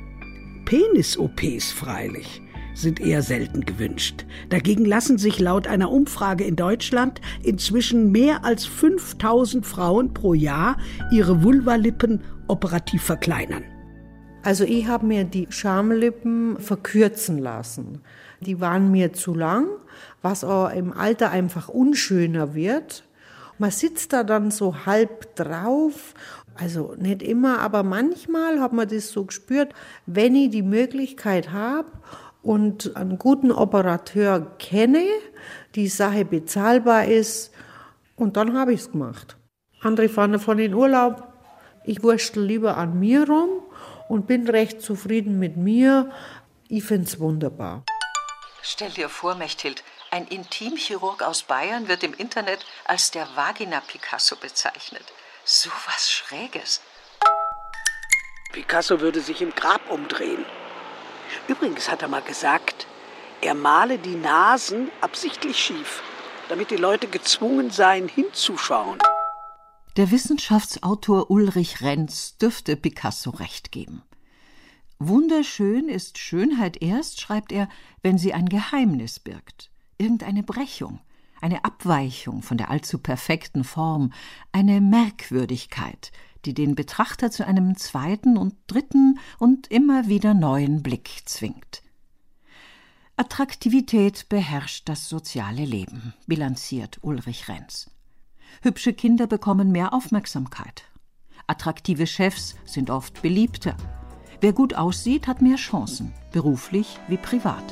Penis-OPs freilich sind eher selten gewünscht. Dagegen lassen sich laut einer Umfrage in Deutschland inzwischen mehr als 5000 Frauen pro Jahr ihre Vulvalippen operativ verkleinern. Also ich habe mir die Schamlippen verkürzen lassen. Die waren mir zu lang, was auch im Alter einfach unschöner wird. Man sitzt da dann so halb drauf, also nicht immer, aber manchmal hat man das so gespürt, wenn ich die Möglichkeit habe und einen guten Operateur kenne, die Sache bezahlbar ist, und dann habe ich es gemacht. Andere fahren davon in Urlaub, ich wurstel lieber an mir rum und bin recht zufrieden mit mir. Ich finde es wunderbar. Stell dir vor, Mechthild, ein Intimchirurg aus Bayern wird im Internet als der Vagina-Picasso bezeichnet. So was Schräges. Picasso würde sich im Grab umdrehen. Übrigens hat er mal gesagt, er male die Nasen absichtlich schief, damit die Leute gezwungen seien, hinzuschauen. Der Wissenschaftsautor Ulrich Renz dürfte Picasso recht geben. Wunderschön ist Schönheit erst, schreibt er, wenn sie ein Geheimnis birgt. Irgendeine Brechung, eine Abweichung von der allzu perfekten Form, eine Merkwürdigkeit, die den Betrachter zu einem zweiten und dritten und immer wieder neuen Blick zwingt. Attraktivität beherrscht das soziale Leben, bilanziert Ulrich Renz. Hübsche Kinder bekommen mehr Aufmerksamkeit. Attraktive Chefs sind oft beliebter. Wer gut aussieht, hat mehr Chancen, beruflich wie privat.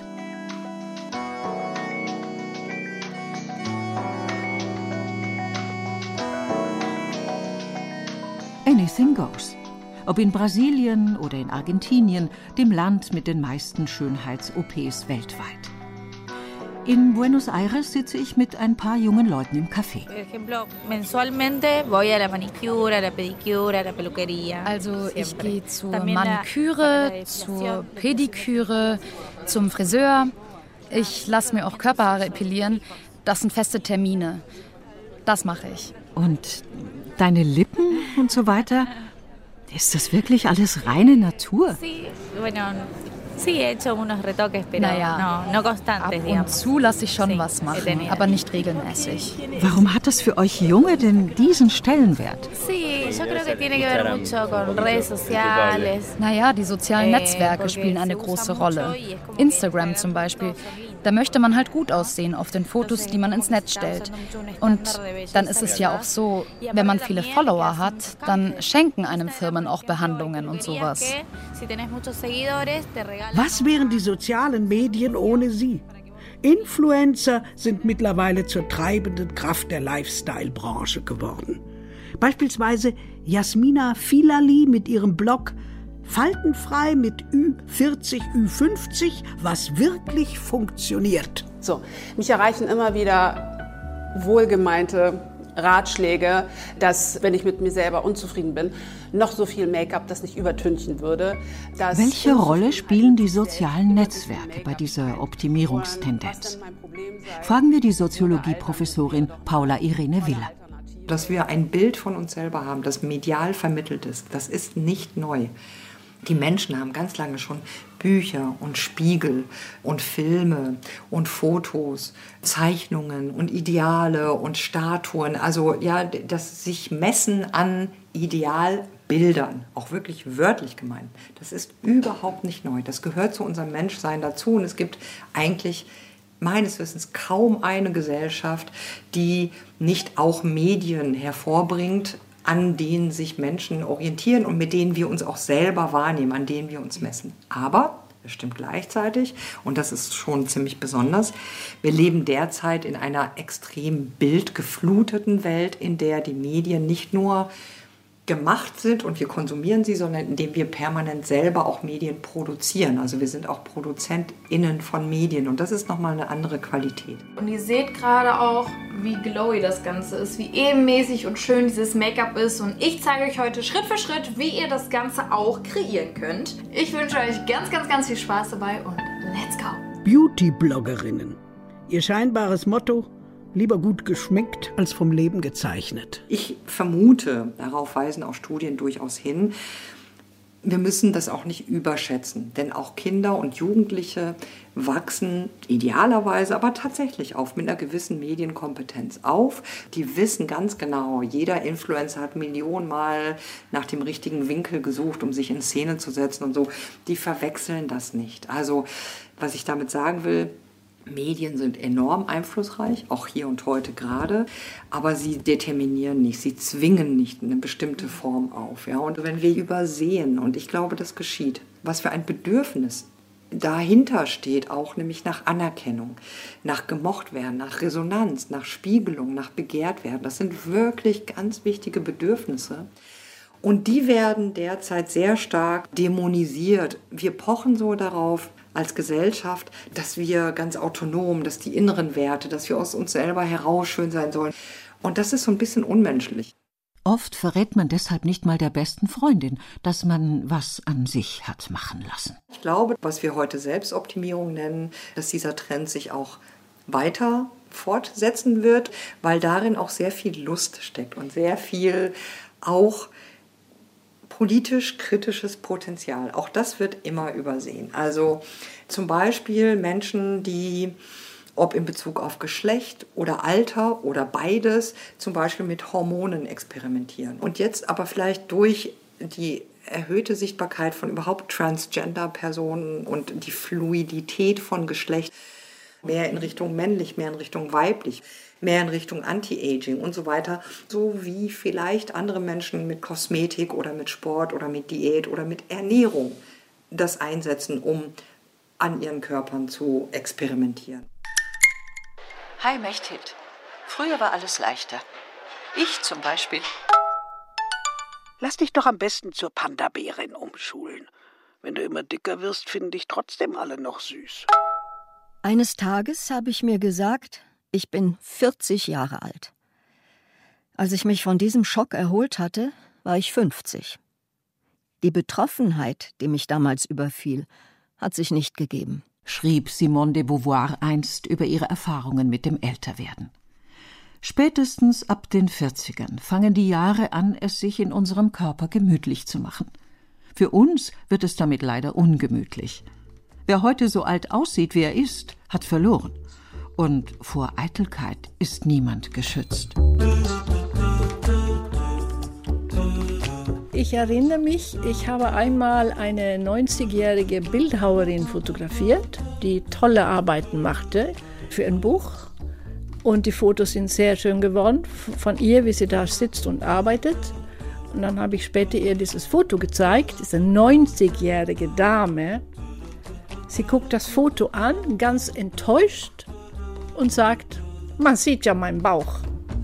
Anything goes. Ob in Brasilien oder in Argentinien, dem Land mit den meisten Schönheits-OPs weltweit. In Buenos Aires sitze ich mit ein paar jungen Leuten im Café. Also ich gehe zur Maniküre, zur Pediküre, zum Friseur. Ich lasse mir auch Körperhaare epilieren. Das sind feste Termine. Das mache ich. Und deine Lippen und so weiter? Ist das wirklich alles reine Natur? Naja, ab und zu lasse ich schon was machen, aber nicht regelmäßig. Warum hat das für euch Junge denn diesen Stellenwert? Naja, die sozialen Netzwerke spielen eine große Rolle. Instagram zum Beispiel. Da möchte man halt gut aussehen auf den Fotos, die man ins Netz stellt. Und dann ist es ja auch so, wenn man viele Follower hat, dann schenken einem Firmen auch Behandlungen und sowas. Was wären die sozialen Medien ohne sie? Influencer sind mittlerweile zur treibenden Kraft der Lifestyle-Branche geworden. Beispielsweise Jasmina Filali mit ihrem Blog Faltenfrei mit Ü40, Ü50, was wirklich funktioniert. So, mich erreichen immer wieder wohlgemeinte Ratschläge, dass, wenn ich mit mir selber unzufrieden bin, noch so viel Make-up das nicht übertünchen würde. Welche Rolle spielen die sozialen Netzwerke bei dieser Optimierungstendenz? Fragen wir die Soziologie-Professorin Paula Irene Willer. Dass wir ein Bild von uns selber haben, das medial vermittelt ist, das ist nicht neu. Die Menschen haben ganz lange schon Bücher und Spiegel und Filme und Fotos, Zeichnungen und Ideale und Statuen. Also ja, das sich messen an Idealbildern, auch wirklich wörtlich gemeint, das ist überhaupt nicht neu. Das gehört zu unserem Menschsein dazu und es gibt eigentlich meines Wissens kaum eine Gesellschaft, die nicht auch Medien hervorbringt, an denen sich Menschen orientieren und mit denen wir uns auch selber wahrnehmen, an denen wir uns messen. Aber, das stimmt gleichzeitig, und das ist schon ziemlich besonders, wir leben derzeit in einer extrem bildgefluteten Welt, in der die Medien nicht nur gemacht sind und wir konsumieren sie, sondern indem wir permanent selber auch Medien produzieren. Also wir sind auch ProduzentInnen von Medien und das ist nochmal eine andere Qualität. Und ihr seht gerade auch, wie glowy das Ganze ist, wie ebenmäßig und schön dieses Make-up ist und ich zeige euch heute Schritt für Schritt, wie ihr das Ganze auch kreieren könnt. Ich wünsche euch ganz, ganz, ganz viel Spaß dabei und let's go! Beauty-Bloggerinnen. Ihr scheinbares Motto: lieber gut geschminkt als vom Leben gezeichnet. Ich vermute, darauf weisen auch Studien durchaus hin, wir müssen das auch nicht überschätzen, denn auch Kinder und Jugendliche wachsen idealerweise, aber tatsächlich auf mit einer gewissen Medienkompetenz auf. Die wissen ganz genau, jeder Influencer hat millionenmal nach dem richtigen Winkel gesucht, um sich in Szene zu setzen und so. Die verwechseln das nicht. Also, was ich damit sagen will, Medien sind enorm einflussreich, auch hier und heute gerade, aber sie determinieren nicht, sie zwingen nicht eine bestimmte Form auf. Ja? Und wenn wir übersehen, und ich glaube, das geschieht, was für ein Bedürfnis dahinter steht, auch nämlich nach Anerkennung, nach gemocht werden, nach Resonanz, nach Spiegelung, nach begehrt werden, das sind wirklich ganz wichtige Bedürfnisse. Und die werden derzeit sehr stark dämonisiert. Wir pochen so darauf, als Gesellschaft, dass wir ganz autonom, dass die inneren Werte, dass wir aus uns selber heraus schön sein sollen. Und das ist so ein bisschen unmenschlich. Oft verrät man deshalb nicht mal der besten Freundin, dass man was an sich hat machen lassen. Ich glaube, was wir heute Selbstoptimierung nennen, dass dieser Trend sich auch weiter fortsetzen wird, weil darin auch sehr viel Lust steckt und sehr viel auch politisch kritisches Potenzial. Auch das wird immer übersehen. Also zum Beispiel Menschen, die, ob in Bezug auf Geschlecht oder Alter oder beides, zum Beispiel mit Hormonen experimentieren. Und jetzt aber vielleicht durch die erhöhte Sichtbarkeit von überhaupt Transgender-Personen und die Fluidität von Geschlecht, mehr in Richtung männlich, mehr in Richtung weiblich, mehr in Richtung Anti-Aging und so weiter, so wie vielleicht andere Menschen mit Kosmetik oder mit Sport oder mit Diät oder mit Ernährung das einsetzen, um an ihren Körpern zu experimentieren. Hi Mechthild, früher war alles leichter. Ich zum Beispiel. Lass dich doch am besten zur Panda-Bärin umschulen. Wenn du immer dicker wirst, finden dich trotzdem alle noch süß. Eines Tages habe ich mir gesagt, ich bin 40 Jahre alt. Als ich mich von diesem Schock erholt hatte, war ich 50. Die Betroffenheit, die mich damals überfiel, hat sich nicht gegeben, schrieb Simone de Beauvoir einst über ihre Erfahrungen mit dem Älterwerden. Spätestens ab den 40ern fangen die Jahre an, es sich in unserem Körper gemütlich zu machen. Für uns wird es damit leider ungemütlich. Wer heute so alt aussieht, wie er ist, hat verloren. Und vor Eitelkeit ist niemand geschützt. Ich erinnere mich, ich habe einmal eine 90-jährige Bildhauerin fotografiert, die tolle Arbeiten machte für ein Buch. Und die Fotos sind sehr schön geworden von ihr, wie sie da sitzt und arbeitet. Und dann habe ich später ihr dieses Foto gezeigt, diese 90-jährige Dame. Sie guckt das Foto an, ganz enttäuscht und sagt, man sieht ja meinen Bauch.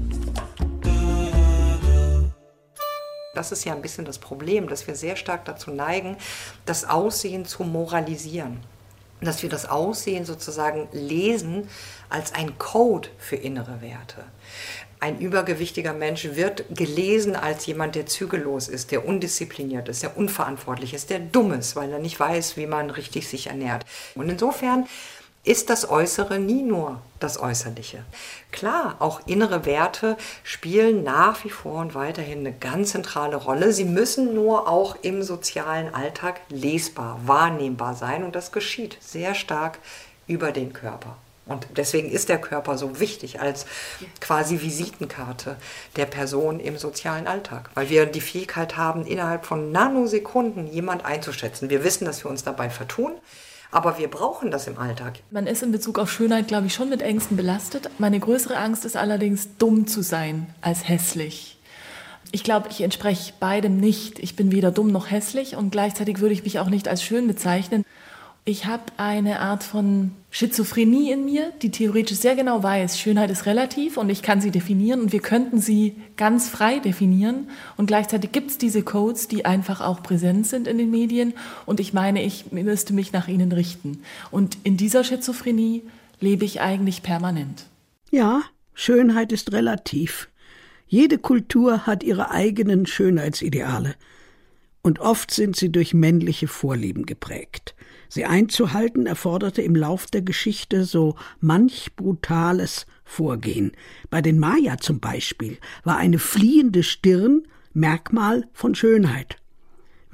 Das ist ja ein bisschen das Problem, dass wir sehr stark dazu neigen, das Aussehen zu moralisieren. Dass wir das Aussehen sozusagen lesen als ein Code für innere Werte. Ein übergewichtiger Mensch wird gelesen als jemand, der zügellos ist, der undiszipliniert ist, der unverantwortlich ist, der dumm ist, weil er nicht weiß, wie man richtig sich ernährt. Und insofern ist das Äußere nie nur das Äußerliche. Klar, auch innere Werte spielen nach wie vor und weiterhin eine ganz zentrale Rolle. Sie müssen nur auch im sozialen Alltag lesbar, wahrnehmbar sein. Und das geschieht sehr stark über den Körper. Und deswegen ist der Körper so wichtig als quasi Visitenkarte der Person im sozialen Alltag. Weil wir die Fähigkeit haben, innerhalb von Nanosekunden jemand einzuschätzen. Wir wissen, dass wir uns dabei vertun. Aber wir brauchen das im Alltag. Man ist in Bezug auf Schönheit, glaube ich, schon mit Ängsten belastet. Meine größere Angst ist allerdings, dumm zu sein als hässlich. Ich glaube, ich entspreche beidem nicht. Ich bin weder dumm noch hässlich und gleichzeitig würde ich mich auch nicht als schön bezeichnen. Ich habe eine Art von Schizophrenie in mir, die theoretisch sehr genau weiß, Schönheit ist relativ und ich kann sie definieren und wir könnten sie ganz frei definieren. Und gleichzeitig gibt es diese Codes, die einfach auch präsent sind in den Medien und ich meine, ich müsste mich nach ihnen richten. Und in dieser Schizophrenie lebe ich eigentlich permanent. Ja, Schönheit ist relativ. Jede Kultur hat ihre eigenen Schönheitsideale. Und oft sind sie durch männliche Vorlieben geprägt. Sie einzuhalten erforderte im Lauf der Geschichte so manch brutales Vorgehen. Bei den Maya zum Beispiel war eine fliehende Stirn Merkmal von Schönheit.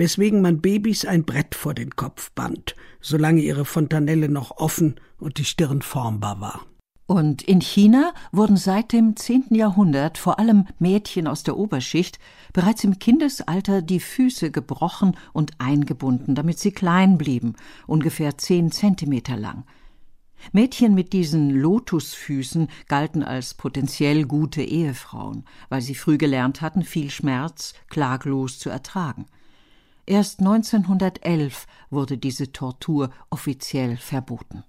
weswegen man Babys ein Brett vor den Kopf band, solange ihre Fontanelle noch offen und die Stirn formbar war. Und in China wurden seit dem 10. Jahrhundert vor allem Mädchen aus der Oberschicht bereits im Kindesalter die Füße gebrochen und eingebunden, damit sie klein blieben, ungefähr 10 Zentimeter lang. Mädchen mit diesen Lotusfüßen galten als potenziell gute Ehefrauen, weil sie früh gelernt hatten, viel Schmerz klaglos zu ertragen. Erst 1911 wurde diese Tortur offiziell verboten.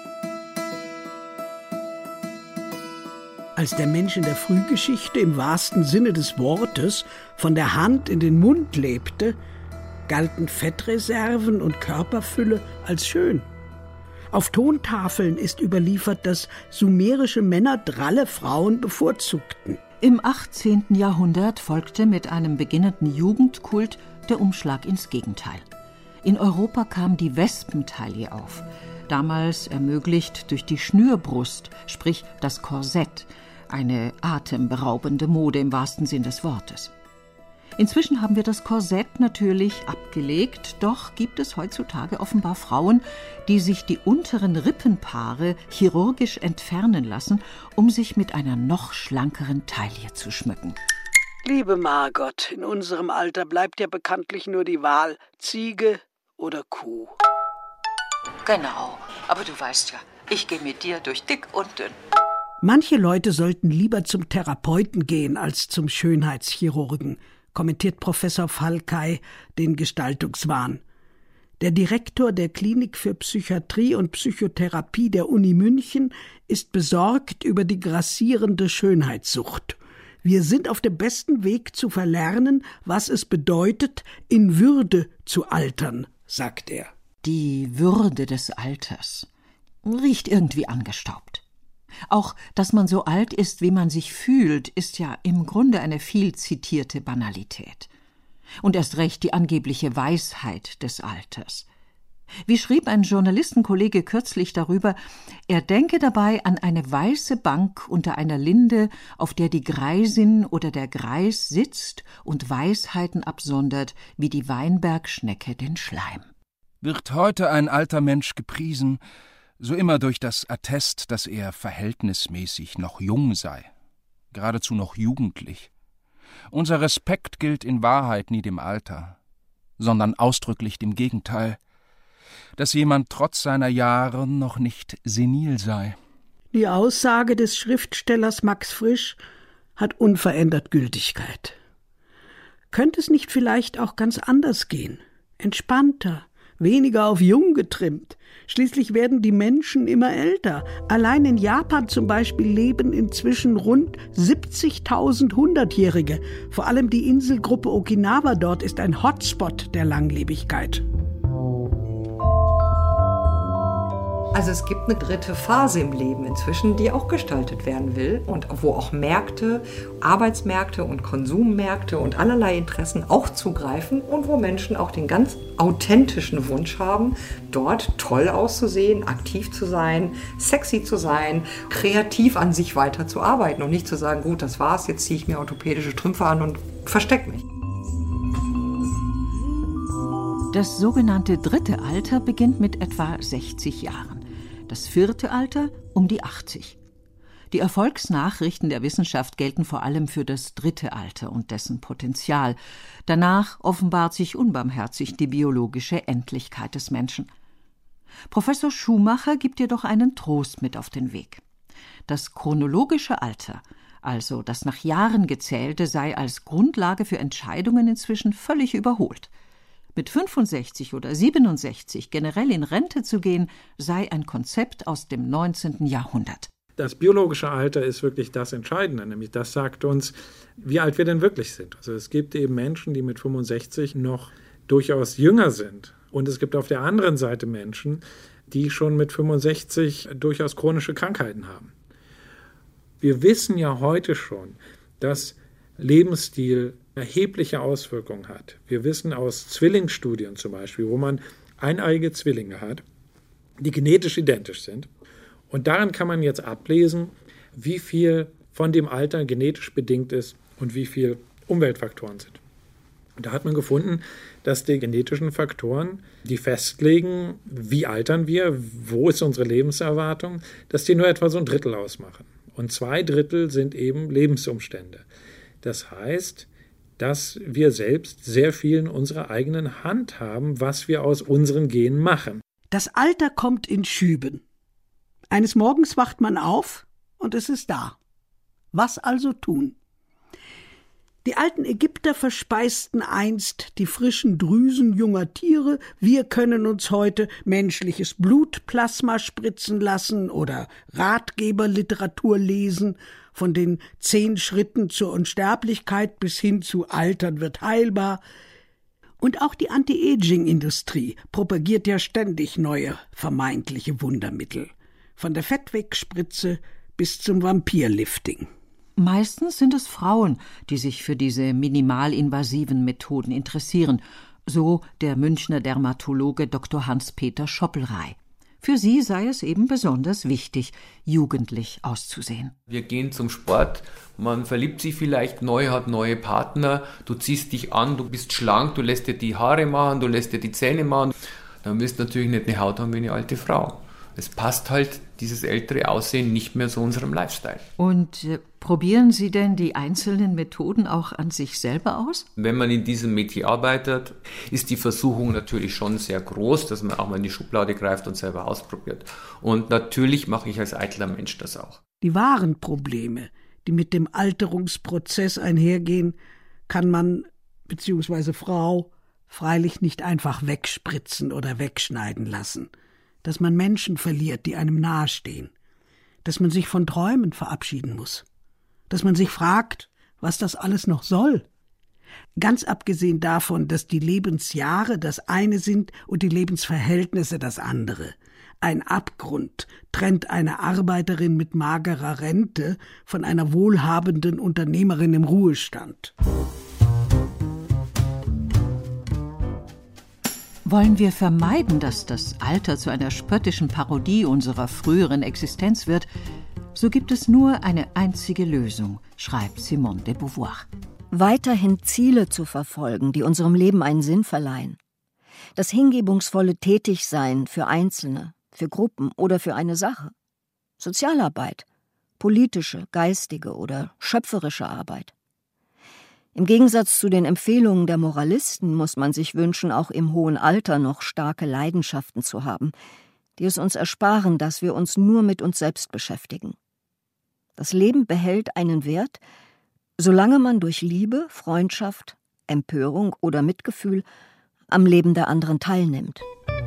Als der Mensch in der Frühgeschichte im wahrsten Sinne des Wortes von der Hand in den Mund lebte, galten Fettreserven und Körperfülle als schön. Auf Tontafeln ist überliefert, dass sumerische Männer dralle Frauen bevorzugten. Im 18. Jahrhundert folgte mit einem beginnenden Jugendkult der Umschlag ins Gegenteil. In Europa kam die Wespentaille auf, damals ermöglicht durch die Schnürbrust, sprich das Korsett, eine atemberaubende Mode im wahrsten Sinn des Wortes. Inzwischen haben wir das Korsett natürlich abgelegt, doch gibt es heutzutage offenbar Frauen, die sich die unteren Rippenpaare chirurgisch entfernen lassen, um sich mit einer noch schlankeren Taille zu schmücken. Liebe Margot, in unserem Alter bleibt ja bekanntlich nur die Wahl, Ziege oder Kuh. Genau, aber du weißt ja, ich gehe mit dir durch dick und dünn. Manche Leute sollten lieber zum Therapeuten gehen als zum Schönheitschirurgen, kommentiert Professor Falkay den Gestaltungswahn. Der Direktor der Klinik für Psychiatrie und Psychotherapie der Uni München ist besorgt über die grassierende Schönheitssucht. Wir sind auf dem besten Weg zu verlernen, was es bedeutet, in Würde zu altern, sagt er. Die Würde des Alters riecht irgendwie angestaubt. Auch, dass man so alt ist, wie man sich fühlt, ist ja im Grunde eine viel zitierte Banalität. Und erst recht die angebliche Weisheit des Alters. Wie schrieb ein Journalistenkollege kürzlich darüber, er denke dabei an eine weiße Bank unter einer Linde, auf der die Greisin oder der Greis sitzt und Weisheiten absondert, wie die Weinbergschnecke den Schleim. Wird heute ein alter Mensch gepriesen, so immer durch das Attest, dass er verhältnismäßig noch jung sei, geradezu noch jugendlich. Unser Respekt gilt in Wahrheit nie dem Alter, sondern ausdrücklich dem Gegenteil, dass jemand trotz seiner Jahre noch nicht senil sei. Die Aussage des Schriftstellers Max Frisch hat unverändert Gültigkeit. Könnte es nicht vielleicht auch ganz anders gehen? Entspannter, weniger auf jung getrimmt. Schließlich werden die Menschen immer älter. Allein in Japan zum Beispiel leben inzwischen rund 70.000 Hundertjährige. Vor allem die Inselgruppe Okinawa dort ist ein Hotspot der Langlebigkeit. Also es gibt eine dritte Phase im Leben inzwischen, die auch gestaltet werden will und wo auch Märkte, Arbeitsmärkte und Konsummärkte und allerlei Interessen auch zugreifen und wo Menschen auch den ganz authentischen Wunsch haben, dort toll auszusehen, aktiv zu sein, sexy zu sein, kreativ an sich weiterzuarbeiten und nicht zu sagen, gut, das war's, jetzt ziehe ich mir orthopädische Strümpfe an und versteck mich. Das sogenannte dritte Alter beginnt mit etwa 60 Jahren. Das vierte Alter um die 80. Die Erfolgsnachrichten der Wissenschaft gelten vor allem für das dritte Alter und dessen Potenzial. Danach offenbart sich unbarmherzig die biologische Endlichkeit des Menschen. Professor Schumacher gibt jedoch einen Trost mit auf den Weg. Das chronologische Alter, also das nach Jahren gezählte, sei als Grundlage für Entscheidungen inzwischen völlig überholt. Mit 65 oder 67 generell in Rente zu gehen, sei ein Konzept aus dem 19. Jahrhundert. Das biologische Alter ist wirklich das Entscheidende, nämlich das sagt uns, wie alt wir denn wirklich sind. Also es gibt eben Menschen, die mit 65 noch durchaus jünger sind. Und es gibt auf der anderen Seite Menschen, die schon mit 65 durchaus chronische Krankheiten haben. Wir wissen ja heute schon, dass Lebensstil erhebliche Auswirkungen hat. Wir wissen aus Zwillingsstudien zum Beispiel, wo man eineige Zwillinge hat, die genetisch identisch sind. Und daran kann man jetzt ablesen, wie viel von dem Alter genetisch bedingt ist und wie viel Umweltfaktoren sind. Da hat man gefunden, dass die genetischen Faktoren, die festlegen, wie altern wir, wo ist unsere Lebenserwartung, dass die nur etwa so 1/3 ausmachen. Und 2/3 sind eben Lebensumstände. Das heißt, dass wir selbst sehr viel in unserer eigenen Hand haben, was wir aus unseren Genen machen. Das Alter kommt in Schüben. Eines Morgens wacht man auf und es ist da. Was also tun? Die alten Ägypter verspeisten einst die frischen Drüsen junger Tiere. Wir können uns heute menschliches Blutplasma spritzen lassen oder Ratgeberliteratur lesen, von den 10 Schritten zur Unsterblichkeit bis hin zu Altern wird heilbar. Und auch die Anti-Aging-Industrie propagiert ja ständig neue vermeintliche Wundermittel. Von der Fettwegspritze bis zum Vampirlifting. Meistens sind es Frauen, die sich für diese minimalinvasiven Methoden interessieren, so der Münchner Dermatologe Dr. Hans-Peter Schoppelrey. Für sie sei es eben besonders wichtig, jugendlich auszusehen. Wir gehen zum Sport, man verliebt sich vielleicht neu, hat neue Partner, du ziehst dich an, du bist schlank, du lässt dir die Haare machen, du lässt dir die Zähne machen. Dann wirst du natürlich nicht eine Haut haben wie eine alte Frau. Es passt halt, dieses ältere Aussehen, nicht mehr zu unserem Lifestyle. Und probieren Sie denn die einzelnen Methoden auch an sich selber aus? Wenn man in diesem Metier arbeitet, ist die Versuchung natürlich schon sehr groß, dass man auch mal in die Schublade greift und selber ausprobiert. Und natürlich mache ich als eitler Mensch das auch. Die wahren Probleme, die mit dem Alterungsprozess einhergehen, kann man bzw. Frau freilich nicht einfach wegspritzen oder wegschneiden lassen. Dass man Menschen verliert, die einem nahestehen, dass man sich von Träumen verabschieden muss, dass man sich fragt, was das alles noch soll. Ganz abgesehen davon, dass die Lebensjahre das eine sind und die Lebensverhältnisse das andere. Ein Abgrund trennt eine Arbeiterin mit magerer Rente von einer wohlhabenden Unternehmerin im Ruhestand. Wollen wir vermeiden, dass das Alter zu einer spöttischen Parodie unserer früheren Existenz wird, so gibt es nur eine einzige Lösung, schreibt Simone de Beauvoir. Weiterhin Ziele zu verfolgen, die unserem Leben einen Sinn verleihen. Das hingebungsvolle Tätigsein für Einzelne, für Gruppen oder für eine Sache. Sozialarbeit, politische, geistige oder schöpferische Arbeit. Im Gegensatz zu den Empfehlungen der Moralisten muss man sich wünschen, auch im hohen Alter noch starke Leidenschaften zu haben, die es uns ersparen, dass wir uns nur mit uns selbst beschäftigen. Das Leben behält einen Wert, solange man durch Liebe, Freundschaft, Empörung oder Mitgefühl am Leben der anderen teilnimmt.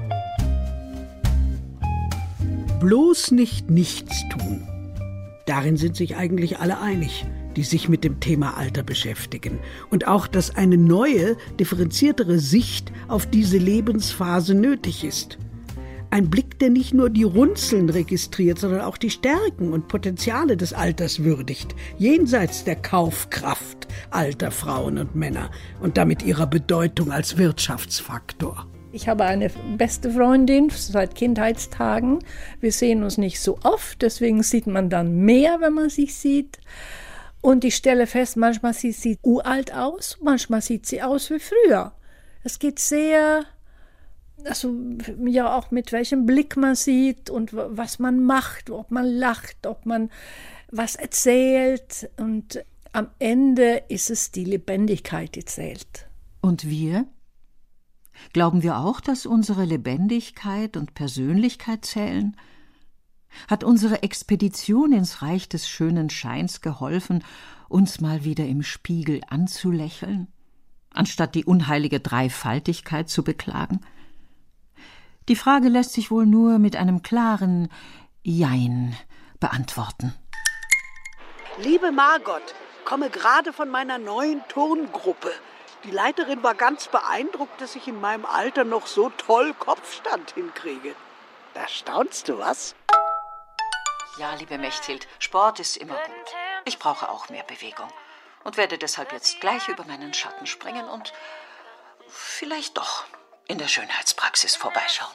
Bloß nicht nichts tun. Darin sind sich eigentlich alle einig, die sich mit dem Thema Alter beschäftigen. Und auch, dass eine neue, differenziertere Sicht auf diese Lebensphase nötig ist. Ein Blick, der nicht nur die Runzeln registriert, sondern auch die Stärken und Potenziale des Alters würdigt, jenseits der Kaufkraft alter Frauen und Männer und damit ihrer Bedeutung als Wirtschaftsfaktor. Ich habe eine beste Freundin seit Kindheitstagen. Wir sehen uns nicht so oft, deswegen sieht man dann mehr, wenn man sich sieht. Und ich stelle fest, manchmal sieht sie uralt aus, manchmal sieht sie aus wie früher. Es geht sehr, also ja auch mit welchem Blick man sieht und was man macht, ob man lacht, ob man was erzählt. Und am Ende ist es die Lebendigkeit, die zählt. Und wir? Glauben wir auch, dass unsere Lebendigkeit und Persönlichkeit zählen? Hat unsere Expedition ins Reich des schönen Scheins geholfen, uns mal wieder im Spiegel anzulächeln, anstatt die unheilige Dreifaltigkeit zu beklagen? Die Frage lässt sich wohl nur mit einem klaren Jein beantworten. Liebe Margot, komme gerade von meiner neuen Turngruppe. Die Leiterin war ganz beeindruckt, dass ich in meinem Alter noch so toll Kopfstand hinkriege. Da staunst du, was? Ja, liebe Mechthild, Sport ist immer gut. Ich brauche auch mehr Bewegung und werde deshalb jetzt gleich über meinen Schatten springen und vielleicht doch in der Schönheitspraxis vorbeischauen.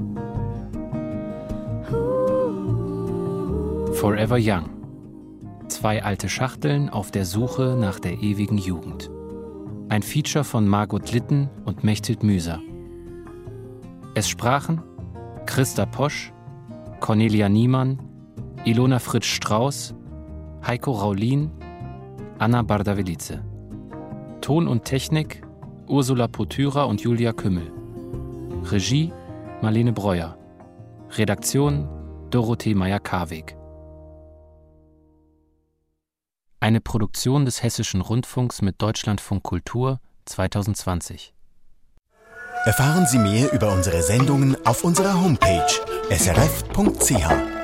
Forever Young. 2 alte Schachteln auf der Suche nach der ewigen Jugend. Ein Feature von Margot Litten und Mechthild Müser. Es sprachen Christa Posch, Cornelia Niemann, Ilona Fritsch-Strauß, Heiko Raulin, Anna Bardavelice. Ton und Technik Ursula Pothyra und Julia Kümmel. Regie Marlene Breuer. Redaktion Dorothee Meyer-Karweg. Eine Produktion des Hessischen Rundfunks mit Deutschlandfunk Kultur 2020. Erfahren Sie mehr über unsere Sendungen auf unserer Homepage srf.ch.